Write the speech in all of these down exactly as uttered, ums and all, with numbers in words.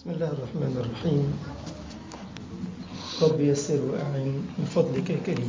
بسم الله الرحمن الرحيم. رب يسر وأعن من فضلك يا كريم.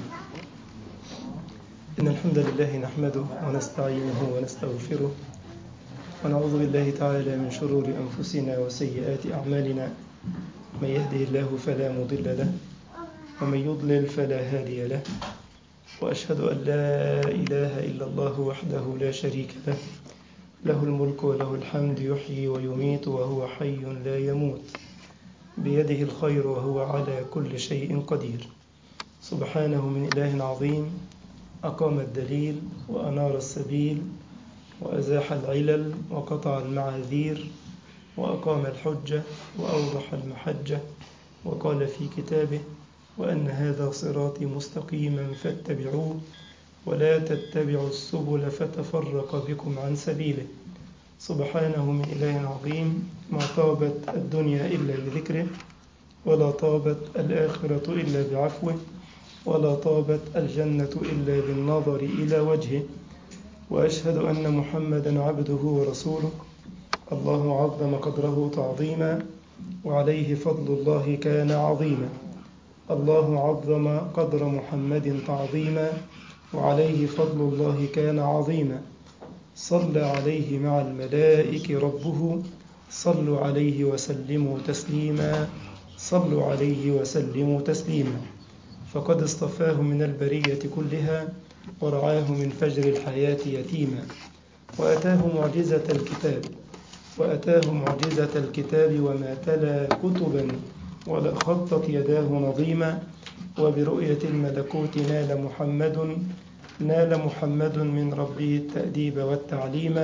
إن الحمد لله نحمده ونستعينه ونستغفره ونعوذ بالله تعالى من شرور أنفسنا وسيئات أعمالنا. من يهده الله فلا مضل له ومن يضلل فلا هادي له، وأشهد أن لا إله إلا الله وحده لا شريك له، له الملك وله الحمد، يحيي ويميت وهو حي لا يموت، بيده الخير وهو على كل شيء قدير. سبحانه من إله عظيم أقام الدليل وأنار السبيل وأزاح العلل وقطع المعاذير وأقام الحجة وأوضح المحجة، وقال في كتابه: وأن هذا صراطي مستقيما فاتبعوه ولا تتبعوا السبل فتفرق بكم عن سبيله. سبحانه من إله عظيم ما طابت الدنيا إلا بذكره، ولا طابت الآخرة إلا بعفوه، ولا طابت الجنة إلا بالنظر إلى وجهه. وأشهد أن محمدا عبده ورسوله، الله عظم قدره تعظيما وعليه فضل الله كان عظيما. الله عظم قدر محمد تعظيما وعليه فضل الله كان عظيما. صلى عليه مع الملائكة ربه، صلوا عليه وسلموا تسليما، صلوا عليه وسلموا تسليما. فقد اصطفاه من البرية كلها ورعاه من فجر الحياة يتيما، وأتاه معجزة الكتاب وأتاه معجزة الكتاب وما تلا كتبا ولا خطت يداه نظيما. وبرؤية الملكوت نال محمد نال محمد من ربه التأديب والتعليم.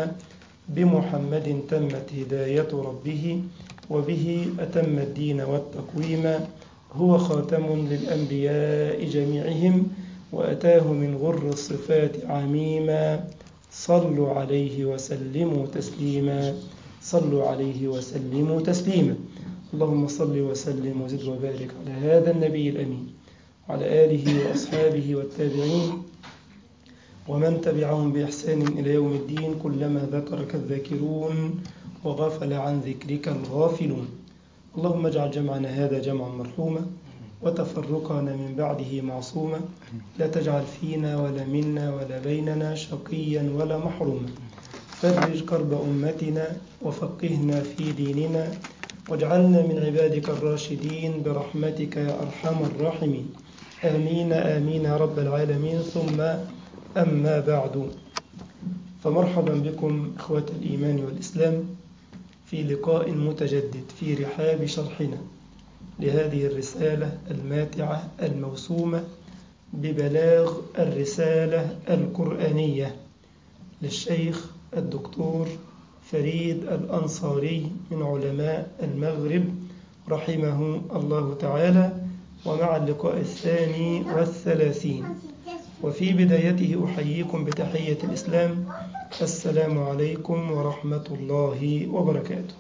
بمحمد تمت هداية ربه وبه أتم الدين والتقويم. هو خاتم للأنبياء جميعهم وأتاه من غر الصفات عميما. صلوا عليه وسلموا تسليما، صلوا عليه وسلموا تسليما. اللهم صل وسلم وزد وبارك على هذا النبي الأمين وعلى آله وأصحابه والتابعين ومن تبعهم بإحسان إلى يوم الدين، كلما ذكرك الذاكرون وغفل عن ذكرك الغافلون. اللهم اجعل جمعنا هذا جمعا مرحوما وتفرقنا من بعده معصوما، لا تجعل فينا ولا منا ولا بيننا شقيا ولا محروما. فرج كرب أمتنا وفقهنا في ديننا واجعلنا من عبادك الراشدين برحمتك يا أرحم الراحمين. آمين آمين يا رب العالمين. ثم أما بعد، فمرحبا بكم إخوة الإيمان والإسلام في لقاء متجدد في رحاب شرحنا لهذه الرسالة الماتعة الموسومة ببلاغ الرسالة القرآنية للشيخ الدكتور فريد الأنصاري من علماء المغرب رحمه الله تعالى، ومع اللقاء الثاني والثلاثين. وفي بدايته أحييكم بتحية الإسلام: السلام عليكم ورحمة الله وبركاته.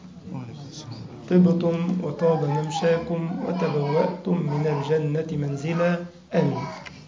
طبتم وطاب ممشاكم وتبوأتم من الجنة منزلا. آمين.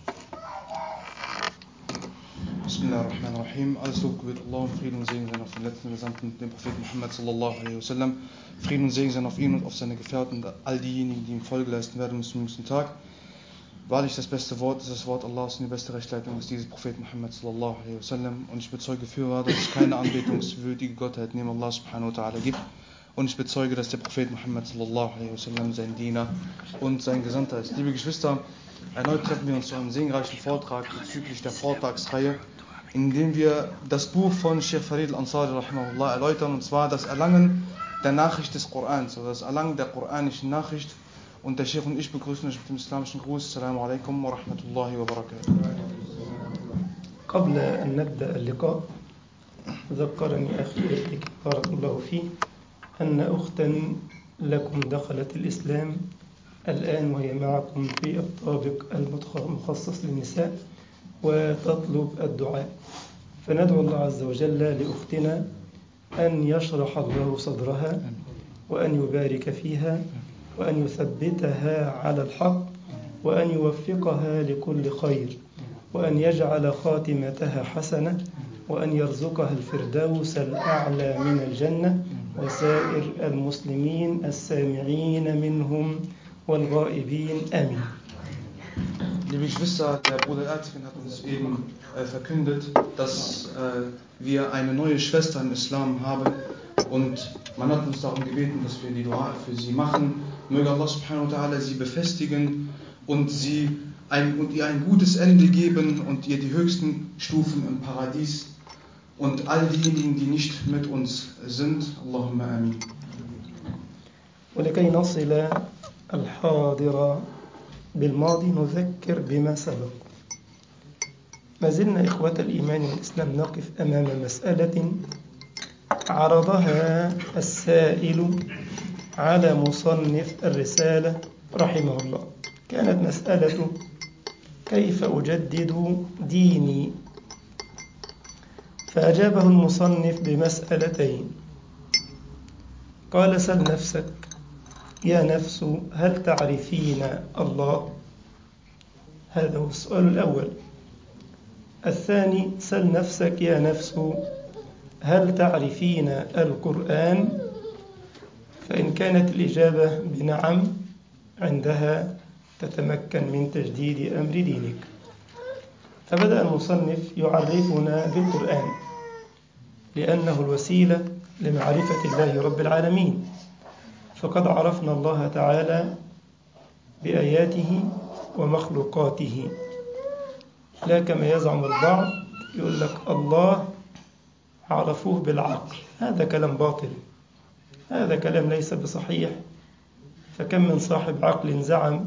بسم الله الرحمن الرحim. Alles Lob gebührt Allah und Frieden und Segen sein auf den letzten Gesandten, den Propheten Muhammad sallallahu alaihi wasallam. Frieden und Segen sein auf ihn und auf seine Gefährten und all diejenigen, die ihm Folge leisten werden bis zum jüngsten Tag. Wahrlich, das beste Wort ist das Wort Allahs und die beste Rechtleitung ist dieses Propheten Muhammad sallallahu alaihi wasallam. Und ich bezeuge fürwahr, dass es keine anbetungswürdige Gottheit neben Allah subhanahu wa ta'ala gibt. Und ich bezeuge, dass der Prophet Muhammad sallallahu alaihi wasallam sein Diener und sein Gesandter ist. Liebe Geschwister, erneut treffen wir uns zu einem segenreichen Vortrag bezüglich der Vortragsreihe, in dem wir das Buch von Sheikh Farid al-Ansari rahimahullah erläutern, und zwar das Erlangen der Nachricht des Korans oder das Erlangen der koranischen Nachricht. Und der Sheikh und ich begrüßen euch mit dem islamischen Gruß. Assalamu alaikum wa rahmatullahi wa barakatuh. قبل أن نبدأ اللقاء ذكرني أخي بارك الله فيه أن أختا لكم دخلت الإسلام الآن وهي معكم في الطابق المخصص للنساء وتطلب الدعاء، فندعو الله عز وجل لأختنا أن يشرح الله صدرها وأن يبارك فيها وأن يثبتها على الحق وأن يوفقها لكل خير وأن يجعل خاتمتها حسنة وأن يرزقها الفردوس الأعلى من الجنة وسائر المسلمين السامعين منهم والغائبين آمين. Liebe Geschwister, der Bruder Erzkin hat uns eben äh, verkündet, dass äh, wir eine neue Schwester im Islam haben, und man hat uns darum gebeten, dass wir die Dua für sie machen. Möge Allah subhanahu wa ta'ala sie befestigen und, sie ein, und ihr ein gutes Ende geben und ihr die höchsten Stufen im Paradies, und all diejenigen, die nicht mit uns sind. Allahumma amin. ولكي نصل الحاضر بالماضي نذكر بما سبق. ما زلنا إخوة الإيمان والإسلام نقف أمام مسألة عرضها السائل على مصنف الرسالة رحمه الله. كانت مسألة كيف أجدد ديني، فأجابه المصنف بمسألتين. قال: سل نفسك يا نفس هل تعرفين الله؟ هذا هو السؤال الأول. الثاني: سل نفسك يا نفس هل تعرفين القرآن؟ فإن كانت الإجابة بنعم عندها تتمكن من تجديد أمر دينك. فبدأ المصنف يعرفنا بالقرآن لأنه الوسيلة لمعرفة الله رب العالمين، فقد عرفنا الله تعالى بآياته ومخلوقاته، لا كما يزعم البعض يقول لك الله عرفوه بالعقل. هذا كلام باطل، هذا كلام ليس بصحيح. فكم من صاحب عقل زعم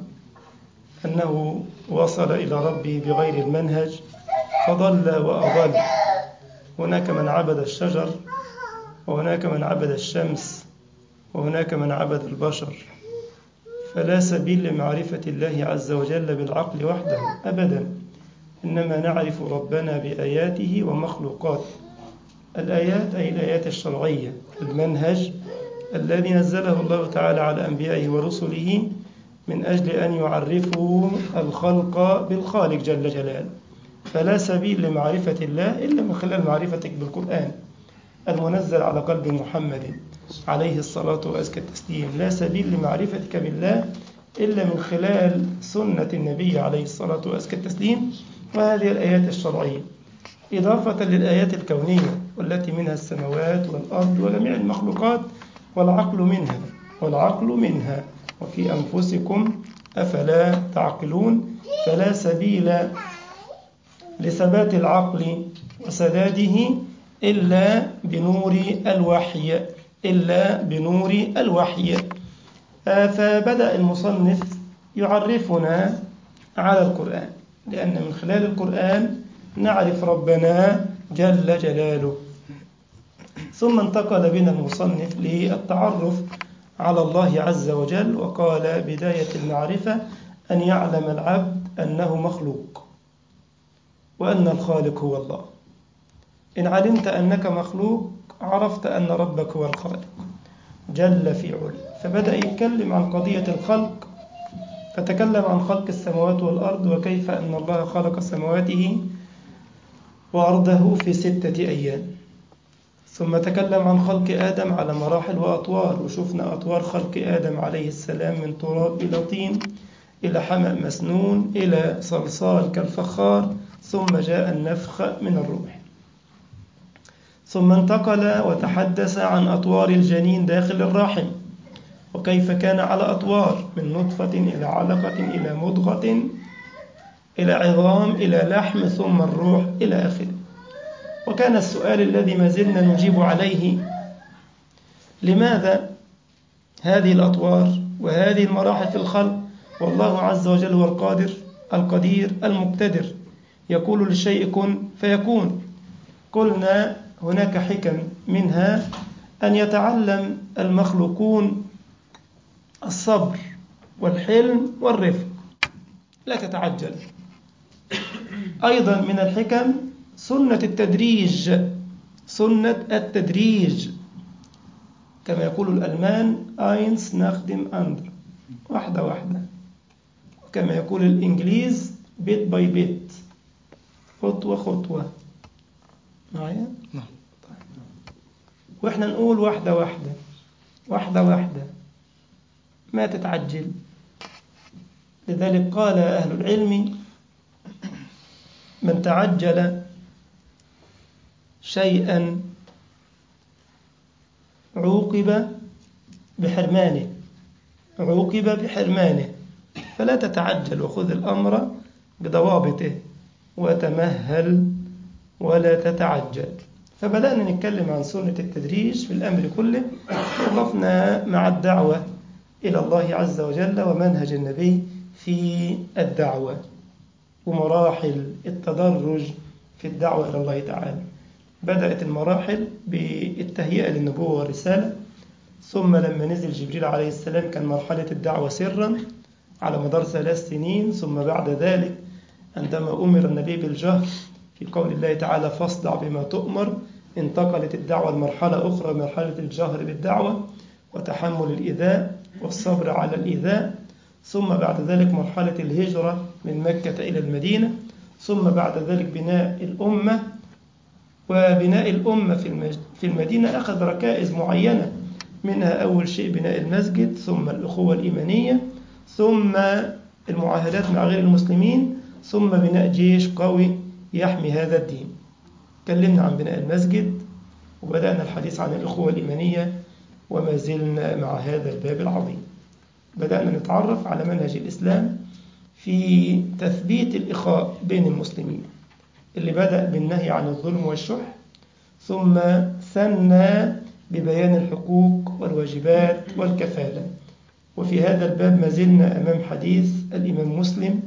أنه وصل إلى ربه بغير المنهج فضل وأضل. هناك من عبد الشجر، وهناك من عبد الشمس، وهناك من عبد البشر. فلا سبيل لمعرفة الله عز وجل بالعقل وحده أبدا، إنما نعرف ربنا بآياته ومخلوقاته. الآيات أي الآيات الشرعية، المنهج الذي نزله الله تعالى على أنبيائه ورسله من أجل أن يعرفوا الخلق بالخالق جل جلاله. فلا سبيل لمعرفة الله إلا من خلال معرفتك بالقرآن المنزل على قلب محمد عليه الصلاة وأزكى التسليم. لا سبيل لمعرفتك بالله إلا من خلال سنة النبي عليه الصلاة وأزكى التسليم، وهذه الآيات الشرعية، إضافة للآيات الكونية والتي منها السماوات والأرض وجميع المخلوقات، والعقل منها والعقل منها وفي أنفسكم أفلا تعقلون. فلا سبيل لثبات العقل وسداده إلا بنور الوحي إلا بنور الوحي. فبدأ المصنف يعرفنا على القرآن، لأن من خلال القرآن نعرف ربنا جل جلاله. ثم انتقل بنا المصنف للتعرف على الله عز وجل، وقال: بداية المعرفة أن يعلم العبد أنه مخلوق وأن الخالق هو الله. إن علمت أنك مخلوق عرفت أن ربك هو الخالق جل في علا. فبدأ يتكلم عن قضية الخلق، فتكلم عن خلق السماوات والأرض وكيف أن الله خلق سماواته وأرضه في ستة أيام. ثم تكلم عن خلق آدم على مراحل وأطوار، وشفنا أطوار خلق آدم عليه السلام من تراب إلى طين إلى حمأ مسنون إلى صلصال كالفخار، ثم جاء النفخ من الروح. ثم انتقل وتحدث عن أطوار الجنين داخل الرحم، وكيف كان على أطوار من نطفة إلى علقة إلى مضغة إلى عظام إلى لحم ثم الروح إلى آخره. وكان السؤال الذي ما زلنا نجيب عليه: لماذا هذه الأطوار وهذه المراحل في الخلق والله عز وجل هو القادر القدير المقتدر، يقول للشيء كن فيكون؟ قلنا هناك حكم، منها أن يتعلم المخلوقون الصبر والحلم والرفق، لا تتعجل. أيضا من الحكم سنة التدريج، سنة التدريج كما يقول الألمان اينس نخدم أندر، واحدة واحدة، وكما يقول الإنجليز بيت باي بيت، خطوة خطوة. معايا؟ نعم. وإحنا نقول واحدة واحدة واحدة واحدة، ما تتعجل. لذلك قال أهل العلم: من تعجل شيئا عوقب بحرمانه عوقب بحرمانه فلا تتعجل، وخذ الأمر بضوابطه وتمهل ولا تتعجل. فبدأنا نتكلم عن سنة التدريج في الأمر كله، وقفنا مع الدعوة إلى الله عز وجل ومنهج النبي في الدعوة ومراحل التدرج في الدعوة إلى الله تعالى. بدأت المراحل بالتهيئة للنبوة والرسالة، ثم لما نزل جبريل عليه السلام كان مرحلة الدعوة سرا على مدار ثلاث سنين، ثم بعد ذلك عندما أمر النبي بالجهر في قول الله تعالى: فاصدع بما تؤمر، انتقلت الدعوة لمرحلة أخرى، مرحلة الجهر بالدعوة وتحمل الإيذاء والصبر على الإيذاء، ثم بعد ذلك مرحلة الهجرة من مكة إلى المدينة، ثم بعد ذلك بناء الأمة. وبناء الأمة في المدينة أخذ ركائز معينة، منها أول شيء بناء المسجد، ثم الأخوة الإيمانية، ثم المعاهدات مع غير المسلمين، ثم بناء جيش قوي يحمي هذا الدين. تكلمنا عن بناء المسجد وبدأنا الحديث عن الأخوة الإيمانية، وما زلنا مع هذا الباب العظيم. بدأنا نتعرف على منهج الإسلام في تثبيت الإخاء بين المسلمين، اللي بدأ بالنهي عن الظلم والشح، ثم ثنى ببيان الحقوق والواجبات والكفالة. وفي هذا الباب ما زلنا أمام حديث الإمام مسلم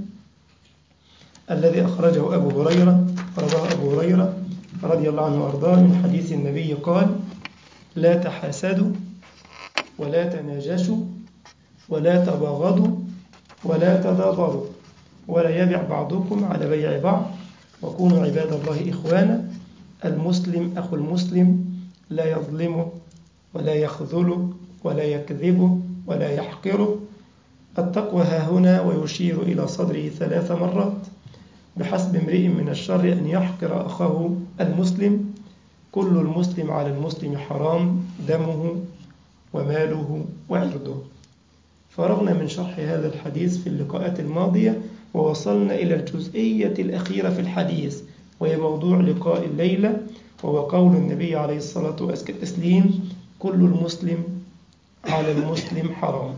الذي أخرجه أبو هريرة رواه أبو هريرة رضي الله عنه وأرضاه من حديث النبي قال: لا تحاسدوا ولا تناجشوا ولا تباغضوا ولا تدابروا ولا يبع بعضكم على بيع بعض وكونوا عباد الله إخوانا. المسلم أخو المسلم لا يظلمه ولا يخذله ولا يكذبه ولا يحقره. التقوى ها هنا، ويشير إلى صدره ثلاث مرات: بحسب امرئ من الشر أن يحقر أخاه المسلم، كل المسلم على المسلم حرام، دمه وماله وعرضه. فرغنا من شرح هذا الحديث في اللقاءات الماضية، ووصلنا إلى الجزئية الأخيرة في الحديث، وهي موضوع لقاء الليلة، وهو قول النبي عليه الصلاة والتسليم: كل المسلم على المسلم حرام،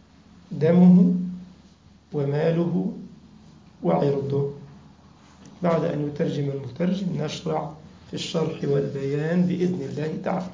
دمه وماله وعرضه. بعد أن يترجم المترجم نشرع في الشرح والبيان بإذن الله تعالى.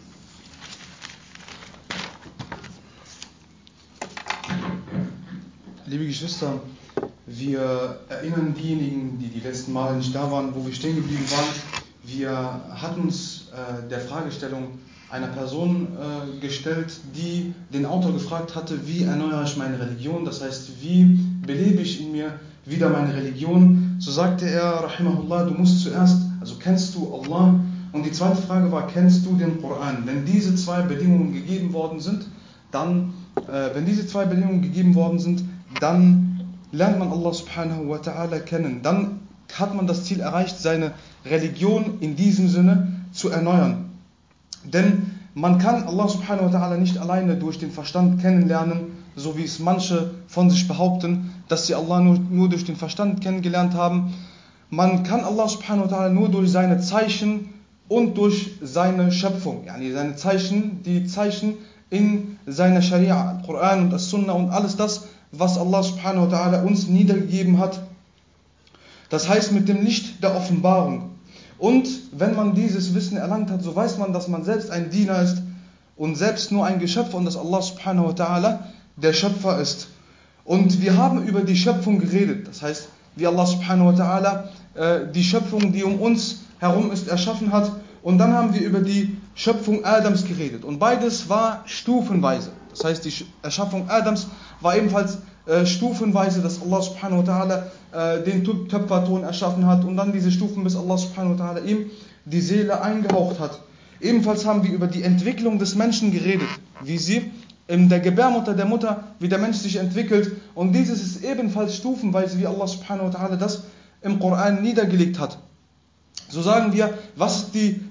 Liebe Geschwister, wir erinnern diejenigen, die die letzten Male nicht da waren, wo wir stehen geblieben waren. Wir hatten uns äh, der Fragestellung einer Person äh, gestellt, die den Autor gefragt hatte: Wie erneuere ich meine Religion? Das heißt, wie belebe ich in mir wieder meine Religion? So sagte er, Rahimahullah, du musst zuerst, also kennst du Allah? Und die zweite Frage war: Kennst du den Koran? Wenn diese zwei Bedingungen gegeben worden sind, dann, äh, wenn diese zwei Bedingungen gegeben worden sind, dann lernt man Allah subhanahu wa ta'ala kennen. Dann hat man das Ziel erreicht, seine Religion in diesem Sinne zu erneuern. Denn man kann Allah subhanahu wa ta'ala nicht alleine durch den Verstand kennenlernen, so wie es manche von sich behaupten, dass sie Allah nur, nur durch den Verstand kennengelernt haben. Man kann Allah subhanahu wa ta'ala nur durch seine Zeichen und durch seine Schöpfung, yani seine Zeichen, die Zeichen in seiner Scharia, Koran und As-Sunnah und alles das, was Allah subhanahu wa ta'ala uns niedergegeben hat. Das heißt mit dem Licht der Offenbarung. Und wenn man dieses Wissen erlangt hat, so weiß man, dass man selbst ein Diener ist und selbst nur ein Geschöpf und dass Allah subhanahu wa ta'ala der Schöpfer ist. Und wir haben über die Schöpfung geredet. Das heißt, wie Allah subhanahu wa ta'ala äh, die Schöpfung, die um uns herum ist, erschaffen hat. Und dann haben wir über die Schöpfung Adams geredet. Und beides war stufenweise. Das heißt, die Erschaffung Adams war ebenfalls äh, stufenweise, dass Allah subhanahu wa ta'ala äh, den Töpferton erschaffen hat und dann diese Stufen, bis Allah subhanahu wa ta'ala ihm die Seele eingehaucht hat. Ebenfalls haben wir über die Entwicklung des Menschen geredet, wie sie in der Gebärmutter der Mutter, wie der Mensch sich entwickelt. Und dieses ist ebenfalls stufenweise, wie Allah subhanahu wa ta'ala das im Koran niedergelegt hat. So sagen wir, was ist die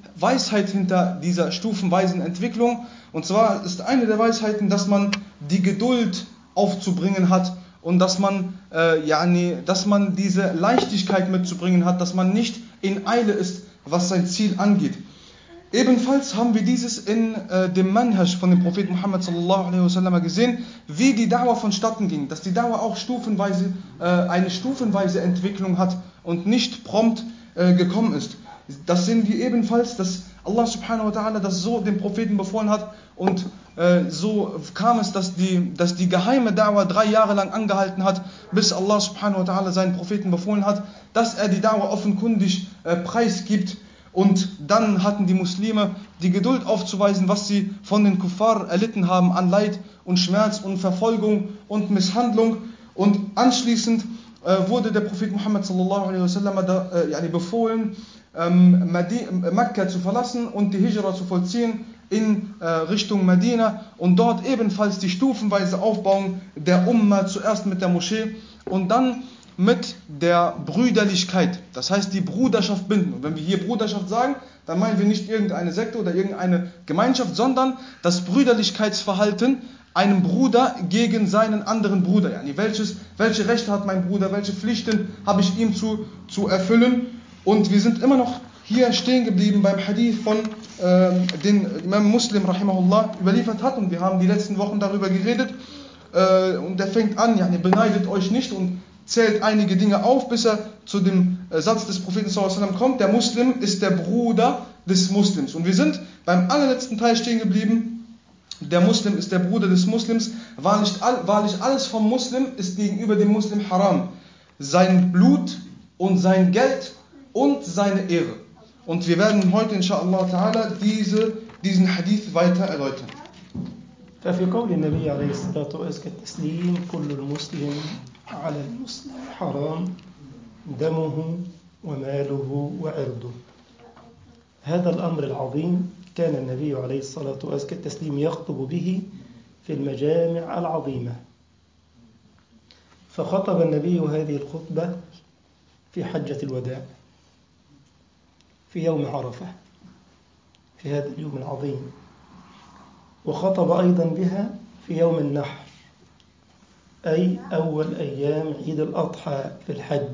Weisheit hinter dieser stufenweisen Entwicklung. Und zwar ist eine der Weisheiten, dass man die Geduld aufzubringen hat und dass man, äh, yani, dass man diese Leichtigkeit mitzubringen hat, dass man nicht in Eile ist, was sein Ziel angeht. Ebenfalls haben wir dieses in äh, dem Manhaj von dem Propheten Muhammad sallallahu alaihi wasallam gesehen, wie die Dauer vonstatten ging, dass die Dauer auch stufenweise äh, eine stufenweise Entwicklung hat und nicht prompt äh, gekommen ist. Das sehen wir ebenfalls, dass Allah subhanahu wa ta'ala das so dem Propheten befohlen hat und äh, so kam es, dass die, dass die geheime Dauer drei Jahre lang angehalten hat, bis Allah subhanahu wa ta'ala seinen Propheten befohlen hat, dass er die Dauer offenkundig äh, preisgibt. Und dann hatten die Muslime die Geduld aufzuweisen, was sie von den Kuffar erlitten haben an Leid und Schmerz und Verfolgung und Misshandlung. Und anschließend äh, wurde der Prophet Muhammad sallallahu alaihi wasallam da, äh, yani befohlen, ähm, Mekka zu verlassen und die Hijra zu vollziehen in äh, Richtung Medina und dort ebenfalls die stufenweise Aufbauung der Umma, zuerst mit der Moschee und dann mit der Brüderlichkeit, das heißt die Bruderschaft binden. Und wenn wir hier Bruderschaft sagen, dann meinen wir nicht irgendeine Sekte oder irgendeine Gemeinschaft, sondern das Brüderlichkeitsverhalten einem Bruder gegen seinen anderen Bruder. Yani welches, welche Rechte hat mein Bruder, welche Pflichten habe ich ihm zu, zu erfüllen. Und wir sind immer noch hier stehen geblieben beim Hadith von äh, den Imam Muslim rahimahullah überliefert hat. Und wir haben die letzten Wochen darüber geredet. Äh, und der fängt an, yani beneidet euch nicht und zählt einige Dinge auf, bis er zu dem Satz des Propheten sallallahu alaihi wasallam kommt. Der Muslim ist der Bruder des Muslims. Und wir sind beim allerletzten Teil stehen geblieben. Der Muslim ist der Bruder des Muslims. Wahrlich, wahrlich alles vom Muslim ist gegenüber dem Muslim haram. Sein Blut und sein Geld und seine Ehre. Und wir werden heute inshallah ta'ala diese, diesen Hadith weiter erläutern. ففي قول النبي عليه الصلاة والسلام التسليم كل المسلم على المسلم حرام دمه وماله وعرضه. هذا الأمر العظيم كان النبي عليه الصلاة والسلام التسليم يخطب به في المجامع العظيمة. فخطب النبي هذه الخطبة في حجة الوداع في يوم عرفة في هذا اليوم العظيم، وخطب أيضا بها في يوم النحر أي أول أيام عيد الأضحى في الحج،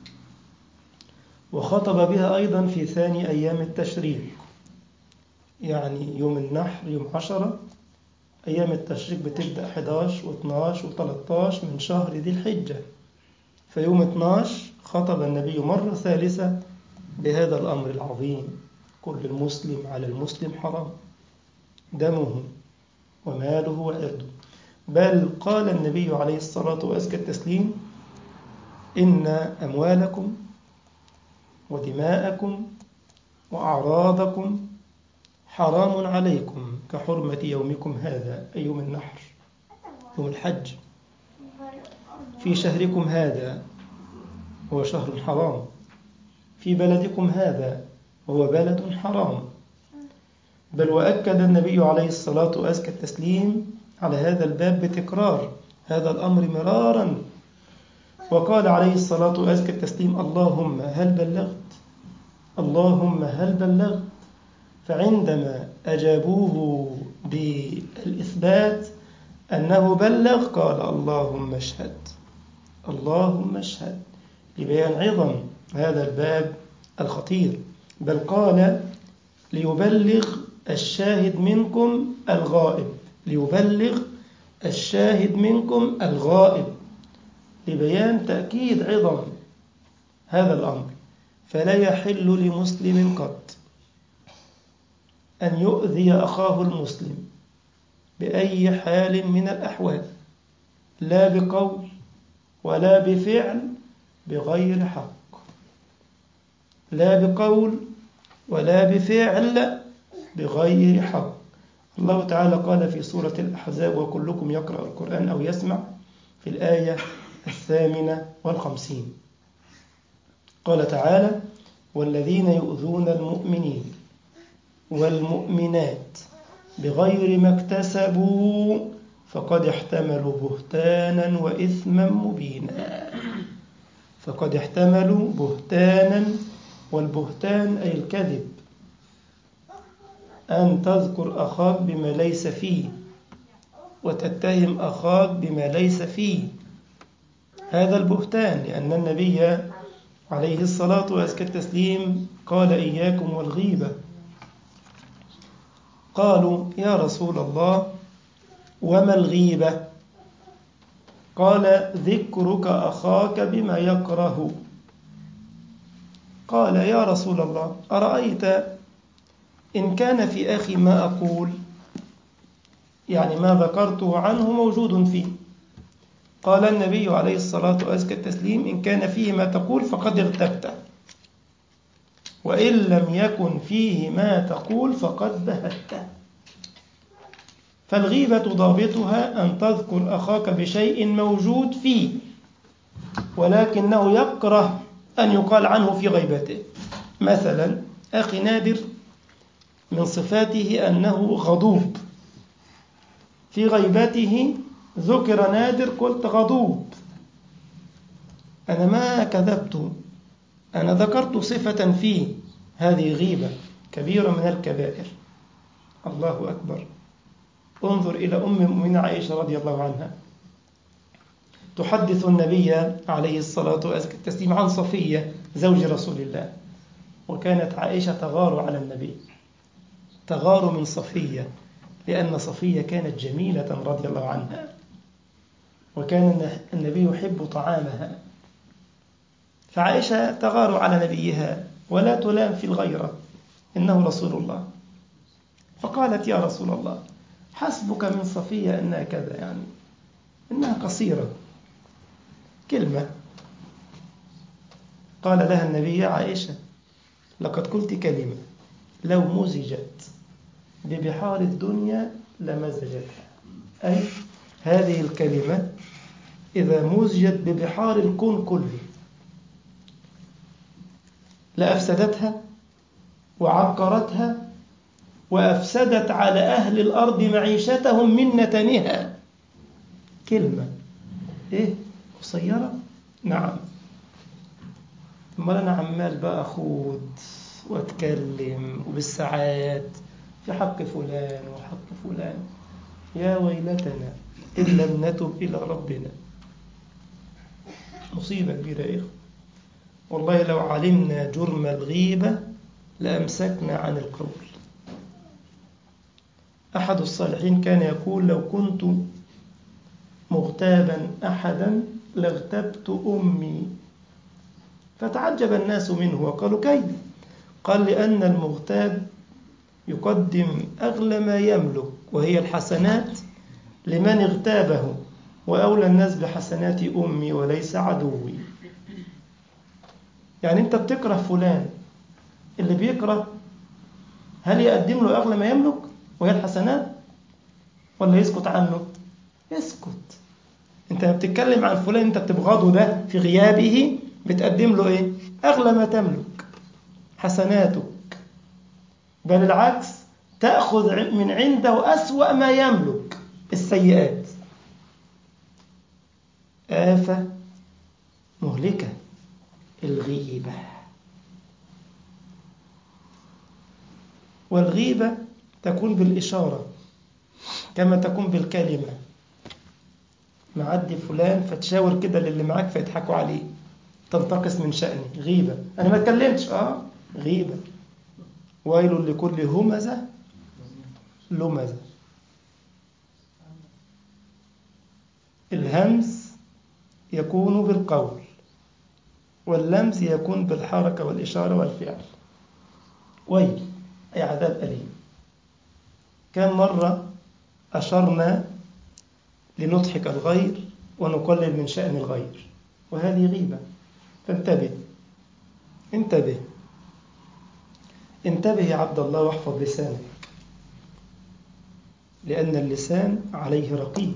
وخطب بها أيضا في ثاني أيام التشريق، يعني يوم النحر يوم عشرة، أيام التشريق بتبدأ أحد عشر واثني عشر وثلاثة عشر من شهر ذي الحجة. فيوم اثني عشر خطب النبي مرة ثالثة بهذا الأمر العظيم: كل المسلم على المسلم حرام دمه وماله وعرضه. بل قال النبي عليه الصلاة والسلام التسليم: إن أموالكم ودماءكم وأعراضكم حرام عليكم كحرمة يومكم هذا أي يوم النحر يوم الحج في شهركم هذا هو شهر حرام في بلدكم هذا هو بلد حرام. بل وأكد النبي عليه الصلاة والسلام التسليم على هذا الباب بتكرار هذا الأمر مرارا، وقال عليه الصلاة والسلام التسليم: اللهم هل بلغت اللهم هل بلغت. فعندما أجابوه بالإثبات أنه بلغ قال: اللهم اشهد اللهم اشهد، لبيان عظم هذا الباب الخطير. بل قال: ليبلغ الشاهد منكم الغائب ليبلغ الشاهد منكم الغائب، لبيان تأكيد عظم هذا الأمر. فلا يحل لمسلم قط أن يؤذي أخاه المسلم بأي حال من الأحوال، لا بقول ولا بفعل بغير حق، لا بقول ولا بفعل بغير حق. الله تعالى قال في سورة الأحزاب: وكلكم يقرأ القرآن أو يسمع، في الآية الثامنة والخمسين. قال تعالى: والذين يؤذون المؤمنين والمؤمنات بغير ما اكتسبوا فقد احتملوا بهتانا وإثما مبينا. فقد احتملوا بهتانا، والبهتان أي الكذب، أن تذكر أخاك بما ليس فيه وتتهم أخاك بما ليس فيه، هذا البهتان. لأن النبي عليه الصلاة وأزكى التسليم قال إياكم والغيبة. قالوا يا رسول الله وما الغيبة؟ قال ذكرك أخاك بما يكره. قال يا رسول الله أرأيت إن كان في أخي ما أقول، يعني ما ذكرته عنه موجود فيه. قال النبي عليه الصلاة وأزكى التسليم إن كان فيه ما تقول فقد اغتبته، وإن لم يكن فيه ما تقول فقد بهته. فالغيبة ضابطها أن تذكر أخاك بشيء موجود فيه ولكنه يكره أن يقال عنه في غيبته. مثلا أخي نادر من صفاته أنه غضوب، في غيبته ذكر نادر قلت غضوب، أنا ما كذبت، أنا ذكرت صفة فيه، هذه غيبة كبيرة من الكبائر. الله أكبر. انظر إلى أم المؤمنين عائشة رضي الله عنها تحدث النبي عليه الصلاة والسلام عن صفية زوج رسول الله، وكانت عائشة تغار على النبي، تغار من صفية لأن صفية كانت جميلة رضي الله عنها، وكان النبي يحب طعامها، فعائشة تغار على نبيها ولا تلام في الغيرة، إنه رسول الله. فقالت يا رسول الله حسبك من صفية أنها كذا، يعني إنها قصيرة، كلمة. قال لها النبي عائشة لقد قلت كلمة لو مزجت ببحار الدنيا لمزجتها، أي هذه الكلمة إذا مزجت ببحار الكون كله لأفسدتها وعكرتها وأفسدت على أهل الأرض معيشتهم من نتنها. كلمة إيه؟ قصيرة؟ نعم. أما أنا عمال بقى أخوض وأتكلم وبالساعات في حق فلان وحق فلان، يا ويلتنا إن لم نتب إلى ربنا. مصيبة كبيرة يا إخوة، والله لو علمنا جرم الغيبة لأمسكنا عن القول. أحد الصالحين كان يقول لو كنت مغتابا أحدا لاغتبت أمي، فتعجب الناس منه وقالوا كيف؟ قال لأن المغتاب يقدم أغلى ما يملك وهي الحسنات لمن اغتابه، وأولى الناس بحسنات أمي وليس عدوي. يعني أنت بتكره فلان، اللي بيكره هل يقدم له أغلى ما يملك وهي الحسنات ولا يسكت عنه؟ يسكت. أنت بتتكلم عن فلان أنت بتبغضه، ده في غيابه بتقدم له إيه؟ أغلى ما تملك، حسناتك، بل العكس تأخذ من عنده أسوأ ما يملك، السيئات. آفة مهلكة الغيبة. والغيبة تكون بالإشارة كما تكون بالكلمة. معدي فلان فتشاور كده للي معاك فيضحكوا عليه، تنتقص من شأني، غيبة. أنا ما اتكلمتش، آه غيبة. ويل لكل همزة لمزة. الهمز يكون بالقول واللمز يكون بالحركة والإشارة والفعل. ويل أي عذاب أليم. كم مرة أشرنا لنضحك الغير ونقلل من شأن الغير، وهذه غيبة. فانتبه انتبه انتبه يا عبد الله، واحفظ لسانك، لأن اللسان عليه رقيب،